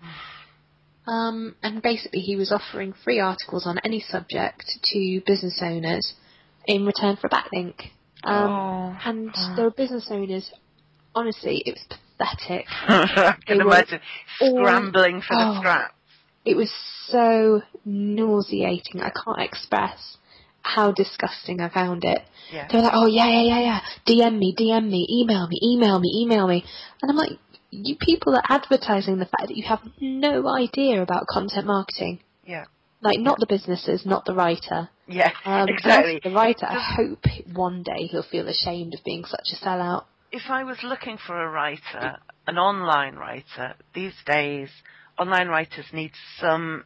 And basically he was offering free articles on any subject to business owners in return for a backlink. And there were business owners, honestly, it was pathetic. I can imagine scrambling for the scraps. It was so nauseating. I can't express how disgusting I found it. Yeah. They were like, oh, yeah. DM me, email me. And I'm like, you people are advertising the fact that you have no idea about content marketing. Yeah. Like, not the businesses, not the writer. Yeah, exactly. The writer, I hope one day he'll feel ashamed of being such a sellout. If I was looking for a writer, an online writer, these days, online writers need some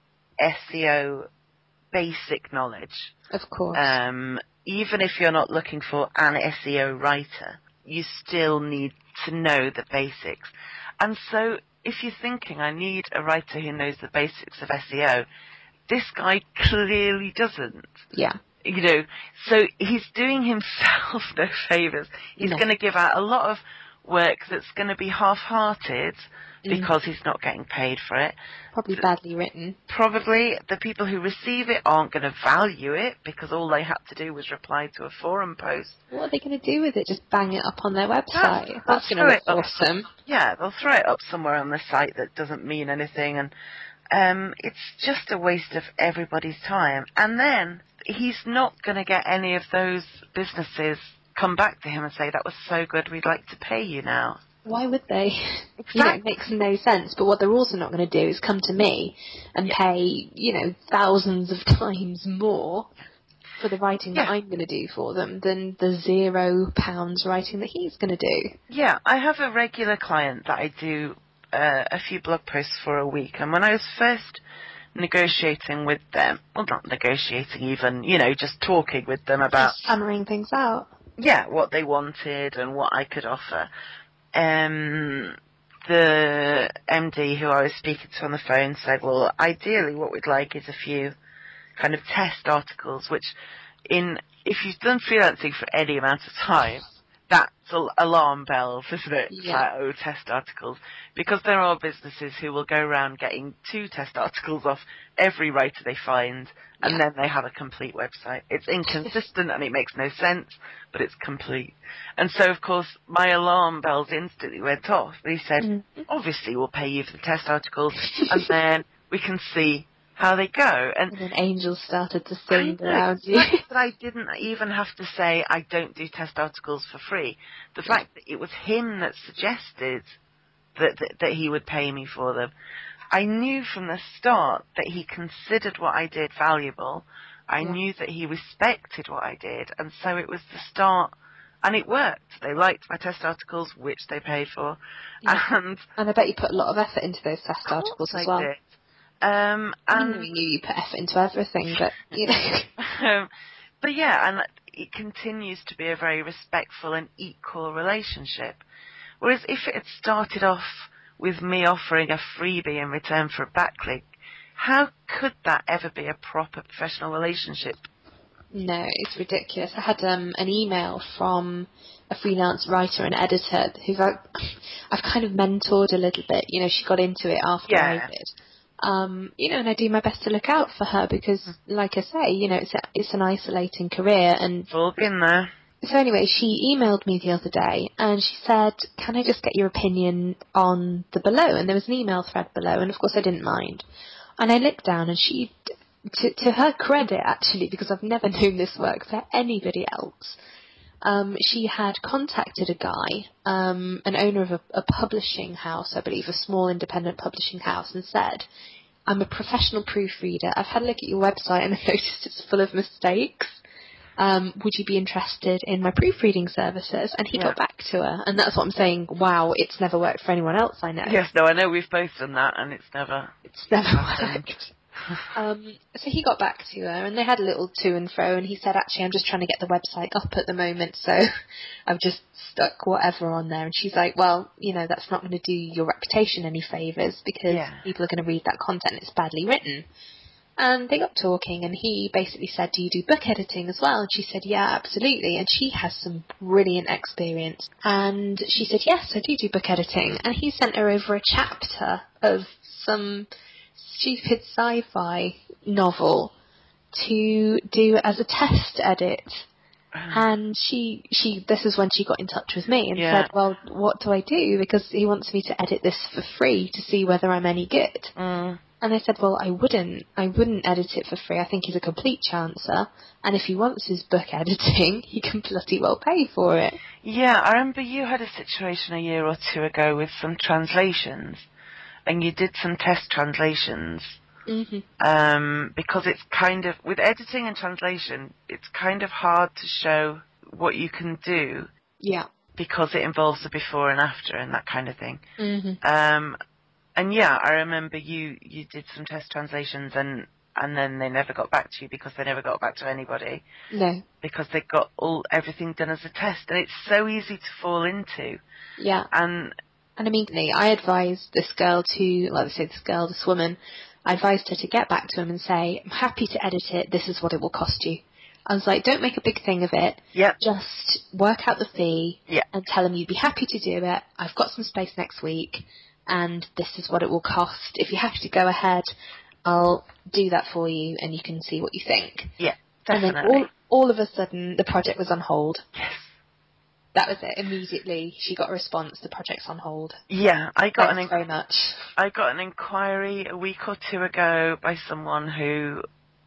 SEO basic knowledge. Of course. Even if you're not looking for an SEO writer, you still need to know the basics. And so, if you're thinking, I need a writer who knows the basics of SEO, this guy clearly doesn't. Yeah. So he's doing himself no favours. He's going to give out a lot of work that's going to be half-hearted because he's not getting paid for it. Probably badly written. Probably. The people who receive it aren't going to value it because all they had to do was reply to a forum post. What are they going to do with it? Just bang it up on their website? That's going to look awesome. Yeah, they'll throw it up somewhere on the site that doesn't mean anything, and it's just a waste of everybody's time. And then he's not going to get any of those businesses come back to him and say, that was so good, we'd like to pay you now. Why would they? Exactly. It makes no sense. But what they're also not going to do is come to me and pay, thousands of times more for the writing that I'm going to do for them than the £0 writing that he's going to do. Yeah, I have a regular client that I do a few blog posts for a week. And when I was first negotiating with them, well, not negotiating even, just talking with them about... Just hammering things out. Yeah, what they wanted and what I could offer. The MD who I was speaking to on the phone said, well, ideally what we'd like is a few kind of test articles, which if you've done freelancing for any amount of time, that's alarm bells, isn't it? Yeah. Like, test articles. Because there are businesses who will go around getting 2 test articles off every writer they find, and then they have a complete website. It's inconsistent and it makes no sense, but it's complete. And so, of course, my alarm bells instantly went off. He said, obviously we'll pay you for the test articles, and then we can see how they go. And then angels started to sing around you. I didn't even have to say I don't do test articles for free. The fact that it was him that suggested that he would pay me for them, I knew from the start that he considered what I did valuable. I knew that he respected what I did, and so it was the start, and it worked. They liked my test articles, which they paid for, and I bet you put a lot of effort into those test articles as well. I did. And we knew you put effort into everything, but you know. But yeah, and it continues to be a very respectful and equal relationship. Whereas if it had started off with me offering a freebie in return for a backlink, how could that ever be a proper professional relationship? No, it's ridiculous. I had an email from a freelance writer and editor who I've kind of mentored a little bit. You know, she got into it after I did. You know, and I do my best to look out for her because, like I say, you know, it's an isolating career. And it's all been there. So anyway, she emailed me the other day and she said, can I just get your opinion on the below? And there was an email thread below, and of course I didn't mind. And I looked down, and she, to her credit actually, because I've never known this work for anybody else, she had contacted a guy, an owner of a publishing house, I believe, a small independent publishing house, and said, I'm a professional proofreader. I've had a look at your website and I've noticed it's full of mistakes. Would you be interested in my proofreading services? And he got back to her, and that's what I'm saying. Wow, it's never worked for anyone else I know. Yes, no, I know we've both done that, and it's never worked. So he got back to her, and they had a little to and fro, and he said, actually, I'm just trying to get the website up at the moment, so I've just stuck whatever on there. And she's like, well, you know, that's not going to do your reputation any favours, because people are going to read that content. It's badly written. And they got talking, and he basically said, do you do book editing as well? And she said, yeah, absolutely. And she has some brilliant experience. And she said, yes, I do book editing. And he sent her over a chapter of some stupid sci-fi novel to do as a test edit. And this is when she got in touch with me and said, well, what do I do? Because he wants me to edit this for free to see whether I'm any good. And I said, well, I wouldn't edit it for free. I think he's a complete chancer. And if he wants his book editing, he can bloody well pay for it. Yeah, I remember you had a situation a year or two ago with some translations. And you did some test translations. Because it's kind of, with editing and translation, it's kind of hard to show what you can do. Yeah. Because it involves the before and after and that kind of thing. And yeah, I remember you did some test translations and then they never got back to you because they never got back to anybody. No. Because they got everything done as a test, and it's so easy to fall into. Yeah. And I mean, I advised this girl this woman, I advised her to get back to him and say, I'm happy to edit it, this is what it will cost you. I was like, don't make a big thing of it. Yep. Just work out the fee and tell him you'd be happy to do it. I've got some space next week, and this is what it will cost. If you're happy to go ahead, I'll do that for you, and you can see what you think. Yeah, definitely. And then all of a sudden, the project was on hold. Yes. That was it. Immediately, she got a response. The project's on hold. Yeah, I got very much. I got an inquiry a week or two ago by someone who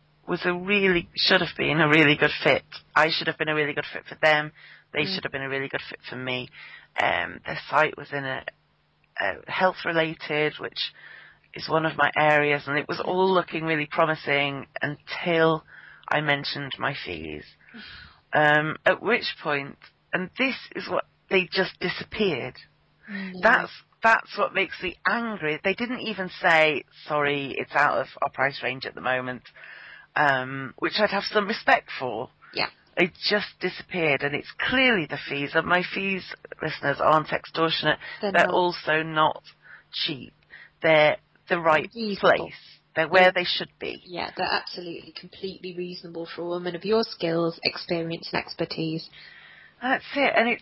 should have been a really good fit. I should have been a really good fit for them. They should have been a really good fit for me. Their site was in a health related, which is one of my areas, and it was all looking really promising until I mentioned my fees. At which point, and this is what, they just disappeared. That's what makes me angry. They didn't even say, sorry, it's out of our price range at the moment, which I'd have some respect for. Yeah. They just disappeared, and it's clearly the fees. And my fees, listeners, aren't extortionate. They're also not cheap. They're the right place. They're where they should be. Yeah, they're absolutely completely reasonable for a woman of your skills, experience, and expertise. That's it. And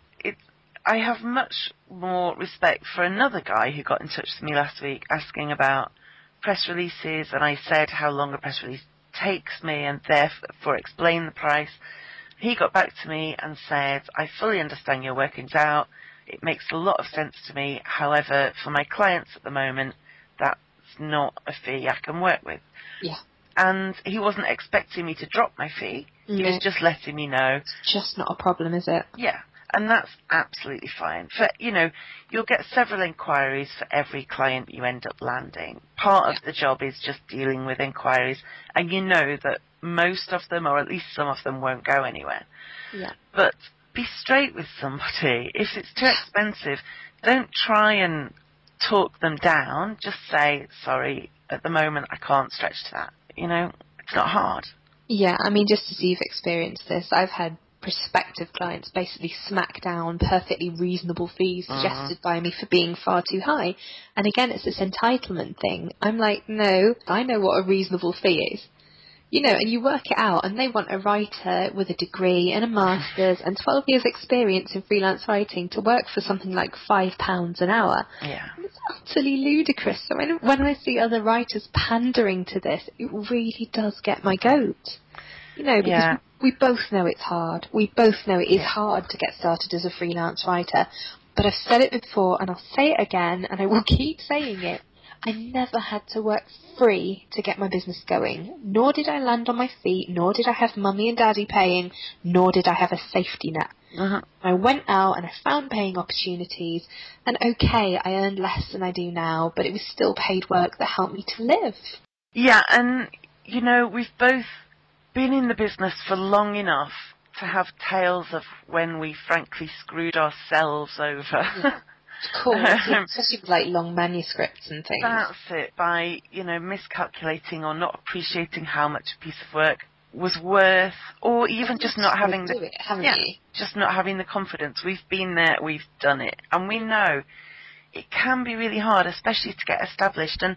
I have much more respect for another guy who got in touch with me last week asking about press releases, and I said how long a press release takes me and therefore explain the price. He got back to me and said, I fully understand your workings out. It makes a lot of sense to me. However, for my clients at the moment, that's not a fee I can work with. Yeah. And he wasn't expecting me to drop my fee. He was just letting me know. It's just not a problem, is it? Yeah. And that's absolutely fine. For, you'll get several inquiries for every client you end up landing. Part of the job is just dealing with inquiries, and you know that most of them, or at least some of them, won't go anywhere. Yeah. But be straight with somebody. If it's too expensive, don't try and talk them down. Just say, sorry, at the moment I can't stretch to that. It's not hard. Yeah, I mean, just as you've experienced this, I've had prospective clients basically smack down perfectly reasonable fees suggested by me for being far too high. And again, it's this entitlement thing. I'm like, no, I know what a reasonable fee is. And you work it out, and they want a writer with a degree and a master's and 12 years experience in freelance writing to work for something like £5 an hour. Yeah. It's utterly ludicrous. So when I see other writers pandering to this, it really does get my goat. Because we both know it's hard. We both know it is hard to get started as a freelance writer. But I've said it before, and I'll say it again, and I will keep saying it. I never had to work free to get my business going, nor did I land on my feet, nor did I have mummy and daddy paying, nor did I have a safety net. I went out and I found paying opportunities, and okay, I earned less than I do now, but it was still paid work that helped me to live. Yeah, and, we've both been in the business for long enough to have tales of when we frankly screwed ourselves over. Yeah. Of course, especially with like long manuscripts and things. That's it, by, miscalculating or not appreciating how much a piece of work was worth, or even just not having you? Just not having the confidence. We've been there, we've done it, and we know it can be really hard, especially to get established. And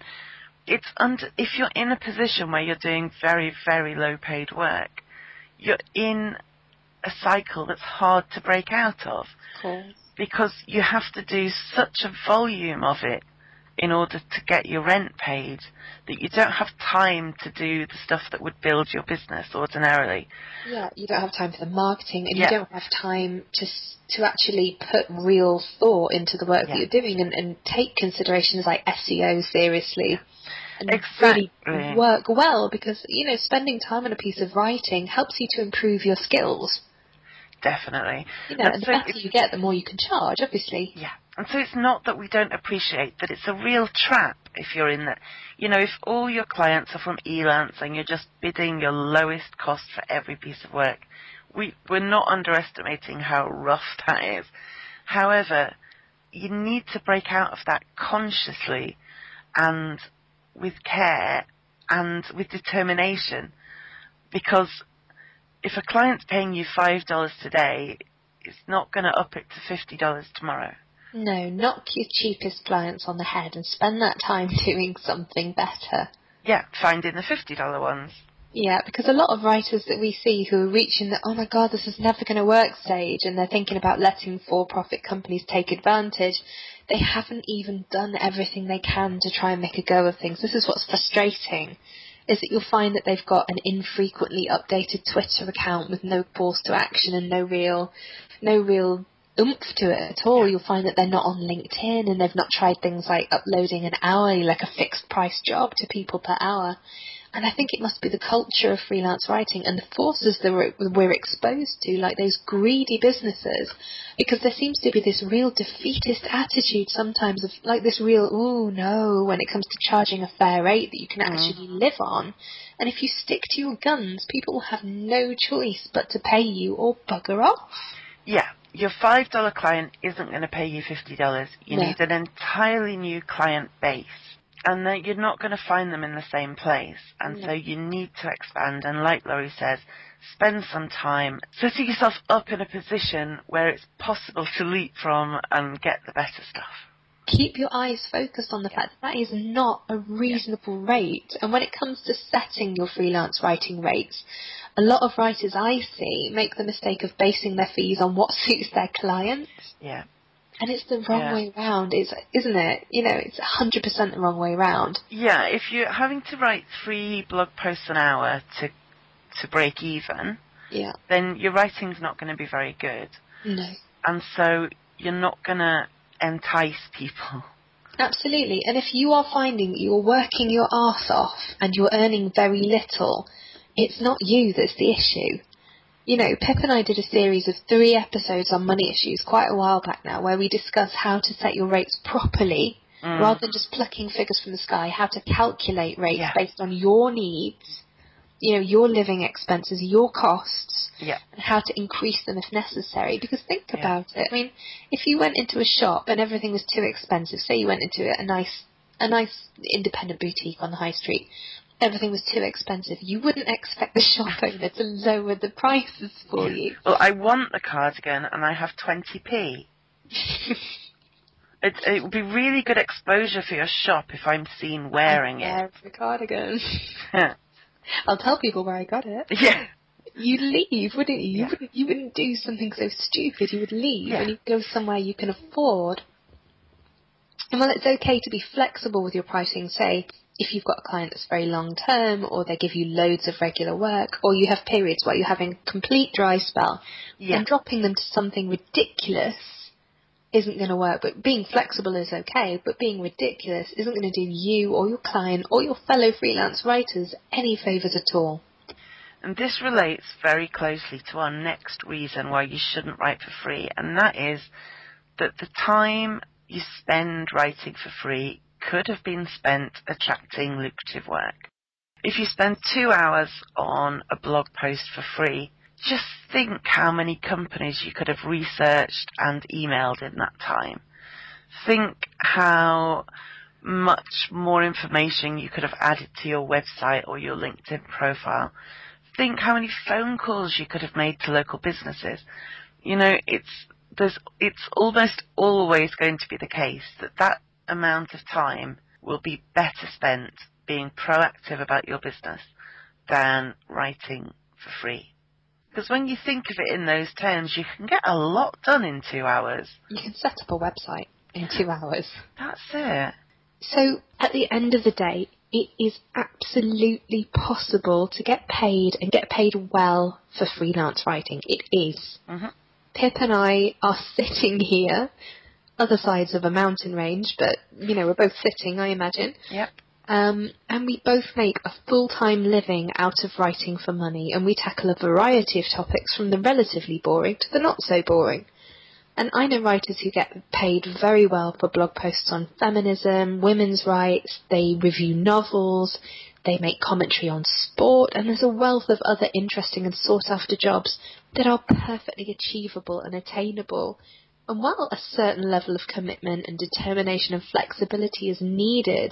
if you're in a position where you're doing very, very low paid work, you're in a cycle that's hard to break out of. Cool. Because you have to do such a volume of it in order to get your rent paid that you don't have time to do the stuff that would build your business ordinarily. Yeah, you don't have time for the marketing, and you don't have time to actually put real thought into the work that you're doing and take considerations like SEO seriously. And really work well, because, spending time on a piece of writing helps you to improve your skills. Definitely. And the better you get, the more you can charge, obviously. Yeah. And so it's not that we don't appreciate that it's a real trap if you're in that. If all your clients are from Elance and you're just bidding your lowest cost for every piece of work, we're not underestimating how rough that is. However, you need to break out of that consciously and with care and with determination, because if a client's paying you $5 today, it's not going to up it to $50 tomorrow. No, knock your cheapest clients on the head and spend that time doing something better. Yeah, finding the $50 ones. Yeah, because a lot of writers that we see who are reaching the, oh my God, this is never going to work stage, and they're thinking about letting for-profit companies take advantage, they haven't even done everything they can to try and make a go of things. This is what's frustrating, is that you'll find that they've got an infrequently updated Twitter account with no calls to action and no real oomph to it at all. You'll find that they're not on LinkedIn, and they've not tried things like uploading an hourly, like a fixed price job to people per hour. And I think it must be the culture of freelance writing and the forces that we're exposed to, like those greedy businesses, because there seems to be this real defeatist attitude sometimes of like this real, oh no, when it comes to charging a fair rate that you can actually live on. And if you stick to your guns, people will have no choice but to pay you or bugger off. Yeah, your $5 client isn't going to pay you $50. You need an entirely new client base. And then you're not going to find them in the same place. And so you need to expand. And like Laurie says, spend some time setting yourself up in a position where it's possible to leap from and get the better stuff. Keep your eyes focused on the fact that is not a reasonable rate. And when it comes to setting your freelance writing rates, a lot of writers I see make the mistake of basing their fees on what suits their clients. Yeah. And it's the wrong way round, isn't it? It's 100% the wrong way round. Yeah, if you're having to write 3 blog posts an hour to break even, then your writing's not going to be very good. No. And so you're not going to entice people. Absolutely. And if you are finding that you're working your arse off and you're earning very little, it's not you that's the issue. You know, Pip and I did a series of 3 episodes on money issues quite a while back now, where we discuss how to set your rates properly, rather than just plucking figures from the sky, how to calculate rates based on your needs, you know, your living expenses, your costs, and how to increase them if necessary. Because think about it. I mean, if you went into a shop and everything was too expensive, say you went into a nice independent boutique on the high street, everything was too expensive, you wouldn't expect the shop owner to lower the prices for you. Well, I want the cardigan and I have 20p. It would be really good exposure for your shop if I'm seen wearing it. The cardigan. I'll tell people where I got it. Yeah. You'd leave, wouldn't you? You wouldn't do something so stupid. You would leave and you'd go somewhere you can afford. And while it's okay to be flexible with your pricing, say, if you've got a client that's very long term, or they give you loads of regular work, or you have periods where you're having a complete dry spell, then dropping them to something ridiculous isn't going to work. But being flexible is okay, but being ridiculous isn't going to do you or your client or your fellow freelance writers any favours at all. And this relates very closely to our next reason why you shouldn't write for free, and that is that the time you spend writing for free could have been spent attracting lucrative work. If you spend 2 hours on a blog post for free, just think how many companies you could have researched and emailed in that time. Think how much more information you could have added to your website or your LinkedIn profile. Think how many phone calls you could have made to local businesses. You know, it's almost always going to be the case that amount of time will be better spent being proactive about your business than writing for free. Because when you think of it in those terms, you can get a lot done in 2 hours. You can set up a website in 2 hours. That's it. So at the end of the day, it is absolutely possible to get paid and get paid well for freelance writing. It is. Mm-hmm. Pip and I are sitting here, other sides of a mountain range, but, you know, we're both sitting, I imagine. Yep. And we both make a full-time living out of writing for money, and we tackle a variety of topics from the relatively boring to the not-so-boring. And I know writers who get paid very well for blog posts on feminism, women's rights, they review novels, they make commentary on sport, and there's a wealth of other interesting and sought-after jobs that are perfectly achievable and attainable. And while a certain level of commitment and determination and flexibility is needed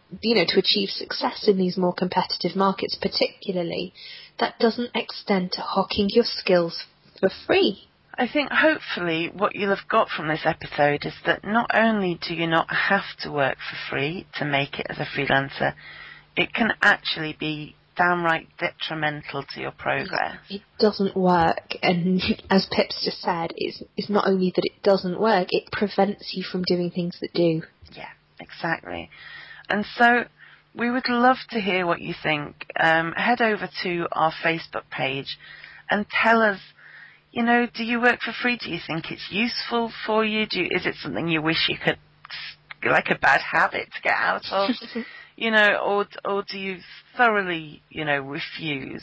to achieve success in these more competitive markets particularly, that doesn't extend to hawking your skills for free. I think hopefully what you'll have got from this episode is that not only do you not have to work for free to make it as a freelancer, it can actually be downright detrimental to your progress. It doesn't work, and as Pip's just said, it's not only that it doesn't work, it prevents you from doing things that do. Yeah, exactly. And so we would love to hear what you think. Head over to our Facebook page and tell us, you know, do you work for free? Do you think it's useful for you? Is it something you wish you could, like a bad habit to get out of? You know, or do you thoroughly, you know, refuse?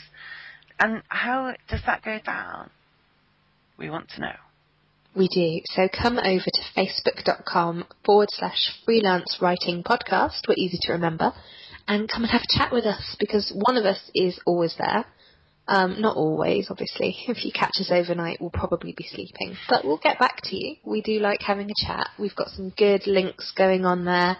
And how does that go down? We want to know. We do. So come over to facebook.com/freelance writing podcast. We're easy to remember. And come and have a chat with us, because one of us is always there. Not always, obviously. If you catch us overnight, we'll probably be sleeping. But we'll get back to you. We do like having a chat. We've got some good links going on there.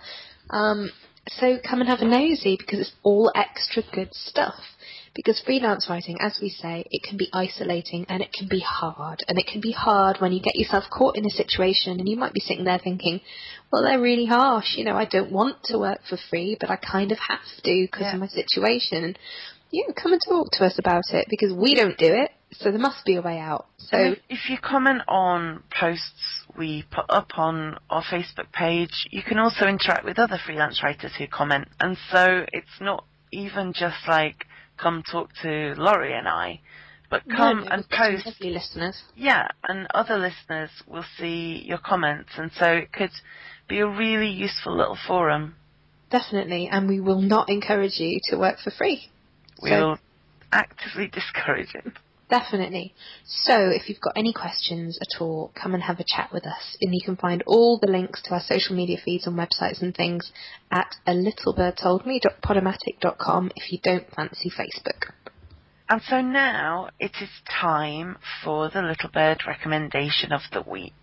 So come and have a nosy, because it's all extra good stuff. Because freelance writing, as we say, it can be isolating and it can be hard. And it can be hard when you get yourself caught in a situation and you might be sitting there thinking, well, they're really harsh. You know, I don't want to work for free, but I kind of have to because of my situation. And, you know, come and talk to us about it, because we don't do it, so there must be a way out. So if you comment on posts we put up on our Facebook page, you can also interact with other freelance writers who comment. And so it's not even just like, come talk to Laurie and I, but come and post. Lovely listeners. Yeah, and other listeners will see your comments, and so it could be a really useful little forum. Definitely, and we will not encourage you to work for free. We will actively discourage it. Definitely. So if you've got any questions at all, come and have a chat with us. And you can find all the links to our social media feeds and websites and things at alittlebirdtoldme.podomatic.com if you don't fancy Facebook. And so now it is time for the Little Bird recommendation of the week,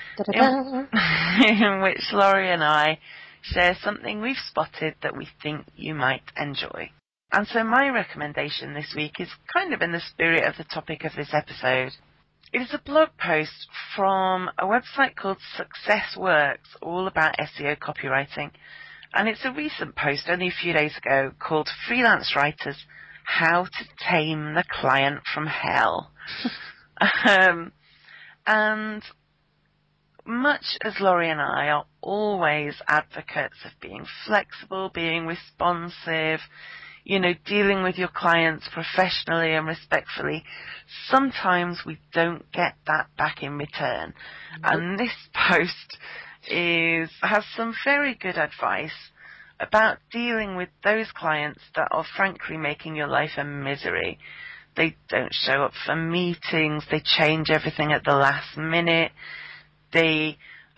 in which Laurie and I share something we've spotted that we think you might enjoy. And so my recommendation this week is kind of in the spirit of the topic of this episode. It is a blog post from a website called Success Works, all about SEO copywriting. And it's a recent post, only a few days ago, called Freelance Writers, How to Tame the Client from Hell. And much as Laurie and I are always advocates of being flexible, being responsive, dealing with your clients professionally and respectfully, sometimes we don't get that back in return. And this post has some very good advice about dealing with those clients that are frankly making your life a misery. They don't show up for meetings, they change everything at the last minute, they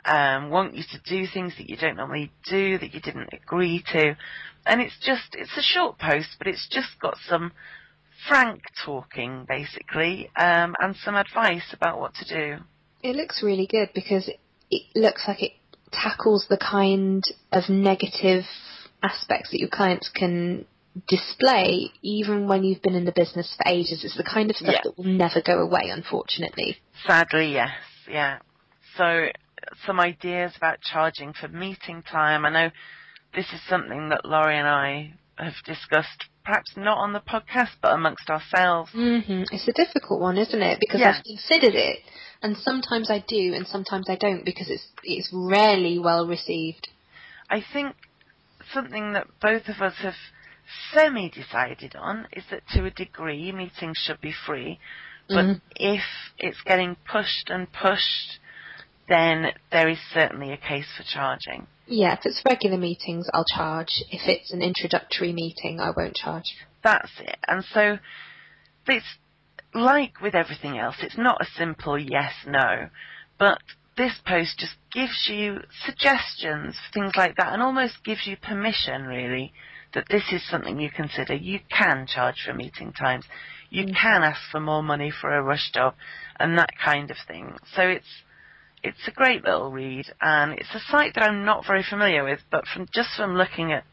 want you to do things that you don't normally do, that you didn't agree to. And it's a short post, but it's just got some frank talking, basically, and some advice about what to do. It looks really good because it looks like it tackles the kind of negative aspects that your clients can display even when you've been in the business for ages. It's the kind of stuff that will never go away, unfortunately. Sadly, yes, yeah. So some ideas about charging for meeting time. I know this is something that Laurie and I have discussed, perhaps not on the podcast, but amongst ourselves. Mm-hmm. It's a difficult one, isn't it? Because I've considered it, and sometimes I do, and sometimes I don't, because it's rarely well received. I think something that both of us have semi-decided on is that to a degree meetings should be free, but if it's getting pushed and pushed, then there is certainly a case for charging. Yeah, if it's regular meetings, I'll charge. If it's an introductory meeting, I won't charge. That's it. And so it's like with everything else, it's not a simple yes, no, but this post just gives you suggestions, things like that, and almost gives you permission, really, that this is something you consider. You can charge for meeting times. You can ask for more money for a rush job and that kind of thing. So it's a great little read, and it's a site that I'm not very familiar with, but from looking at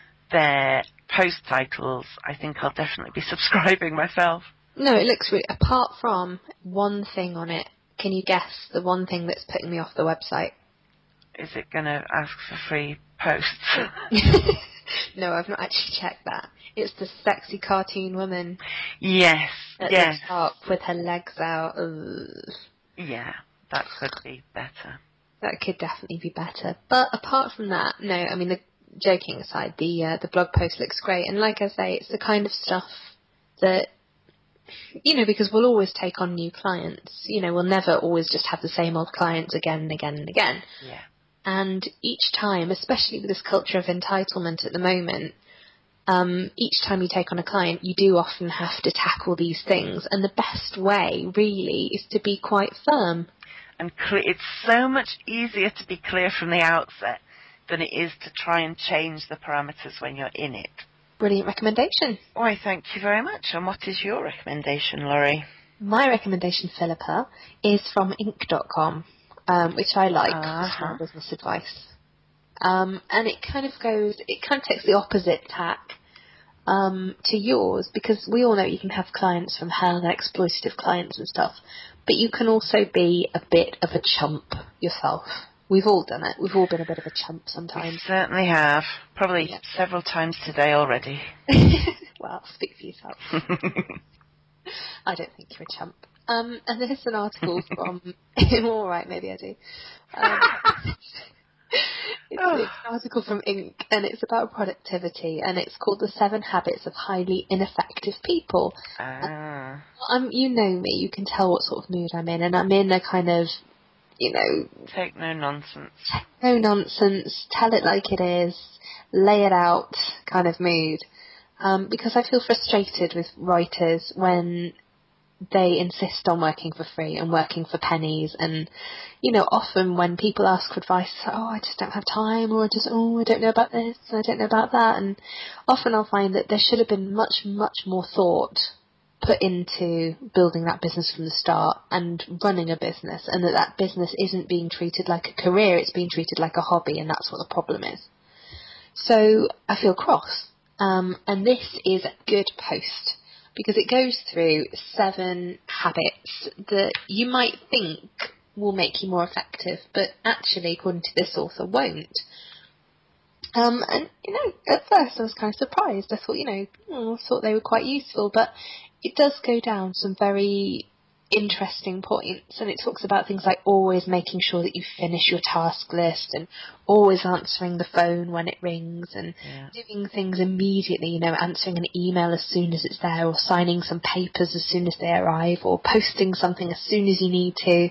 their post titles, I think I'll definitely be subscribing myself. No, it looks really... Apart from one thing on it, can you guess the one thing that's putting me off the website? Is it going to ask for free posts? No, I've not actually checked that. It's the sexy cartoon woman. Yes, yes. Up with her legs out. Ugh. Yeah, that could be better. That could definitely be better. But apart from that, no, I mean, joking aside, the blog post looks great. And like I say, it's the kind of stuff that, because we'll always take on new clients. We'll never always just have the same old clients again and again and again. Yeah. And each time, especially with this culture of entitlement at the moment, each time you take on a client, you do often have to tackle these things. And the best way, really, is to be quite firm. And it's so much easier to be clear from the outset than it is to try and change the parameters when you're in it. Brilliant recommendation. Why, thank you very much. And what is your recommendation, Laurie? My recommendation, Philippa, is from Inc.com, which I like for small business advice. And it kind of takes the opposite tack to yours, because we all know you can have clients from hell, exploitative clients and stuff, but you can also be a bit of a chump yourself. We've all done it. We've all been a bit of a chump sometimes. We certainly have. Probably several times today already. Well, speak for yourself. I don't think you're a chump. And there's an article from... all right, maybe I do. It's an article from Inc. and it's about productivity, and it's called The 7 Habits of Highly Ineffective People. You know me, you can tell what sort of mood I'm in, and I'm in a kind of, take no nonsense. No nonsense, tell it like it is, lay it out kind of mood. Because I feel frustrated with writers when they insist on working for free and working for pennies. And, you know, often when people ask for advice, it's like, oh, I just don't have time, or I don't know about this, and I don't know about that. And often I'll find that there should have been much, much more thought put into building that business from the start and running a business, and that business isn't being treated like a career, it's being treated like a hobby, and that's what the problem is. So I feel cross. And this is a good post because it goes through 7 habits that you might think will make you more effective, but actually, according to this author, won't. And, you know, at first I was kind of surprised. I thought, I thought they were quite useful, but it does go down some very interesting points, and it talks about things like always making sure that you finish your task list, and always answering the phone when it rings, and doing things immediately, answering an email as soon as it's there, or signing some papers as soon as they arrive, or posting something as soon as you need to.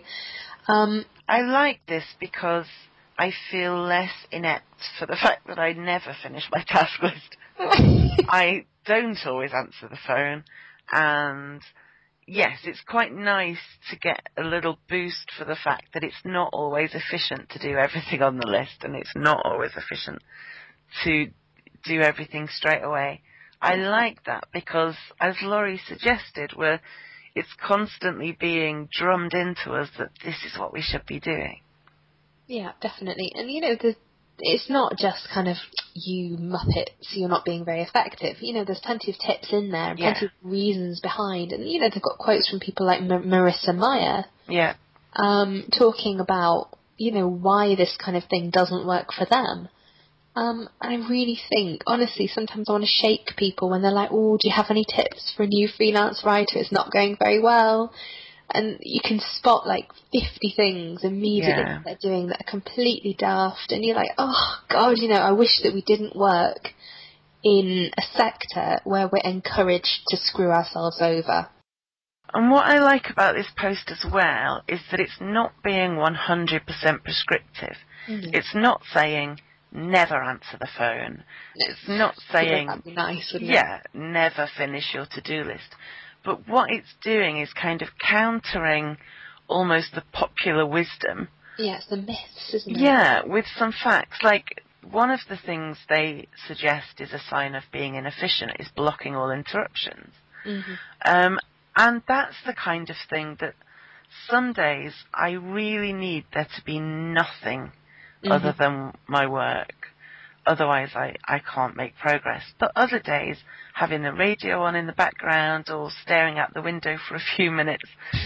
I like this because I feel less inept for the fact that I never finish my task list. I don't always answer the phone, and yes, it's quite nice to get a little boost for the fact that it's not always efficient to do everything on the list, and it's not always efficient to do everything straight away. I like that because, as Laurie suggested, it's constantly being drummed into us that this is what we should be doing. Yeah, definitely. And, it's not just kind of, you muppets, you're not being very effective. There's plenty of tips in there and plenty of reasons behind. And, they've got quotes from people like Marissa Meyer. Yeah. Talking about, why this kind of thing doesn't work for them. And I really think, honestly, sometimes I want to shake people when they're like, oh, do you have any tips for a new freelance writer? It's not going very well. And you can spot like 50 things immediately that they're doing that are completely daft. And you're like, oh, God, I wish that we didn't work in a sector where we're encouraged to screw ourselves over. And what I like about this post as well is that it's not being 100% prescriptive. Mm-hmm. It's not saying never answer the phone. No. It's not saying, that'd be nice, wouldn't it? Never finish your to-do list. But what it's doing is kind of countering almost the popular wisdom. Yeah, it's the myths, isn't it? Yeah, with some facts. Like, one of the things they suggest is a sign of being inefficient is blocking all interruptions. Mm-hmm. And that's the kind of thing that some days I really need there to be nothing other than my work. Otherwise, I can't make progress. But other days, having the radio on in the background or staring out the window for a few minutes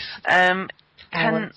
can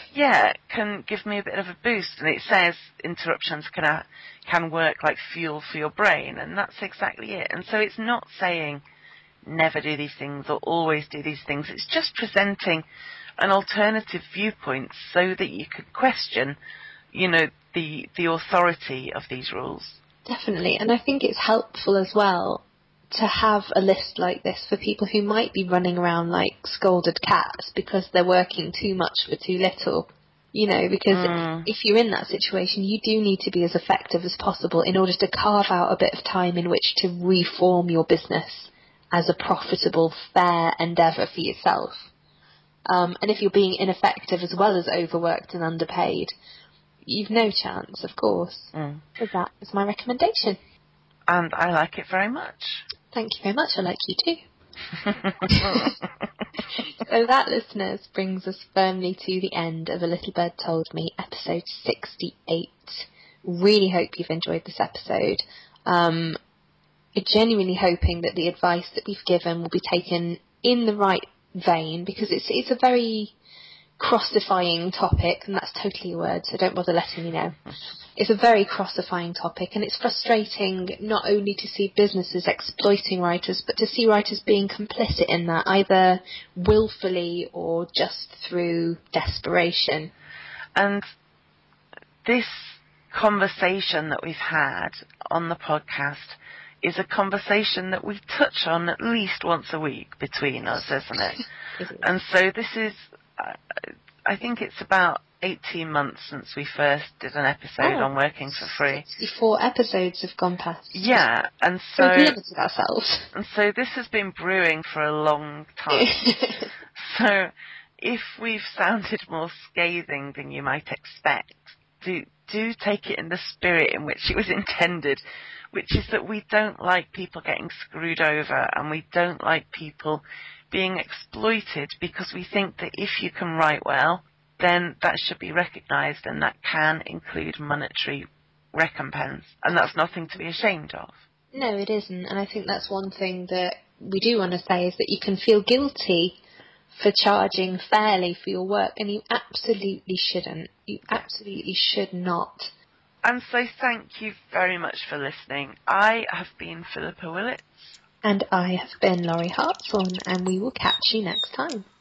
give me a bit of a boost. And it says interruptions can work like fuel for your brain, and that's exactly it. And so it's not saying never do these things or always do these things. It's just presenting an alternative viewpoint so that you could question, the authority of these rules. Definitely, and I think it's helpful as well to have a list like this for people who might be running around like scolded cats because they're working too much for too little. Because if you're in that situation, you do need to be as effective as possible in order to carve out a bit of time in which to reform your business as a profitable, fair endeavour for yourself. And if you're being ineffective as well as overworked and underpaid, you've no chance, of course. So that is my recommendation. And I like it very much. Thank you very much. I like you too. So that, listeners, brings us firmly to the end of A Little Bird Told Me, episode 68. Really hope you've enjoyed this episode. Genuinely hoping that the advice that we've given will be taken in the right vein, because it's a very crossifying topic, and that's totally a word, so don't bother letting me know. It's a very crossifying topic, and it's frustrating not only to see businesses exploiting writers, but to see writers being complicit in that, either willfully or just through desperation. And this conversation that we've had on the podcast is a conversation that we touch on at least once a week between us, isn't it? And so this is, I think it's about 18 months since we first did an episode on working for free. 64 episodes have gone past. Yeah, and so we've limited ourselves. And so this has been brewing for a long time. So if we've sounded more scathing than you might expect, do take it in the spirit in which it was intended, which is that we don't like people getting screwed over, and we don't like people being exploited, because we think that if you can write well, then that should be recognised, and that can include monetary recompense, and that's nothing to be ashamed of. No, it isn't, and I think that's one thing that we do want to say, is that you can feel guilty for charging fairly for your work, and you absolutely shouldn't. You absolutely should not. And so thank you very much for listening. I have been Philippa Willits. And I have been Laurie Hartshorn, and we will catch you next time.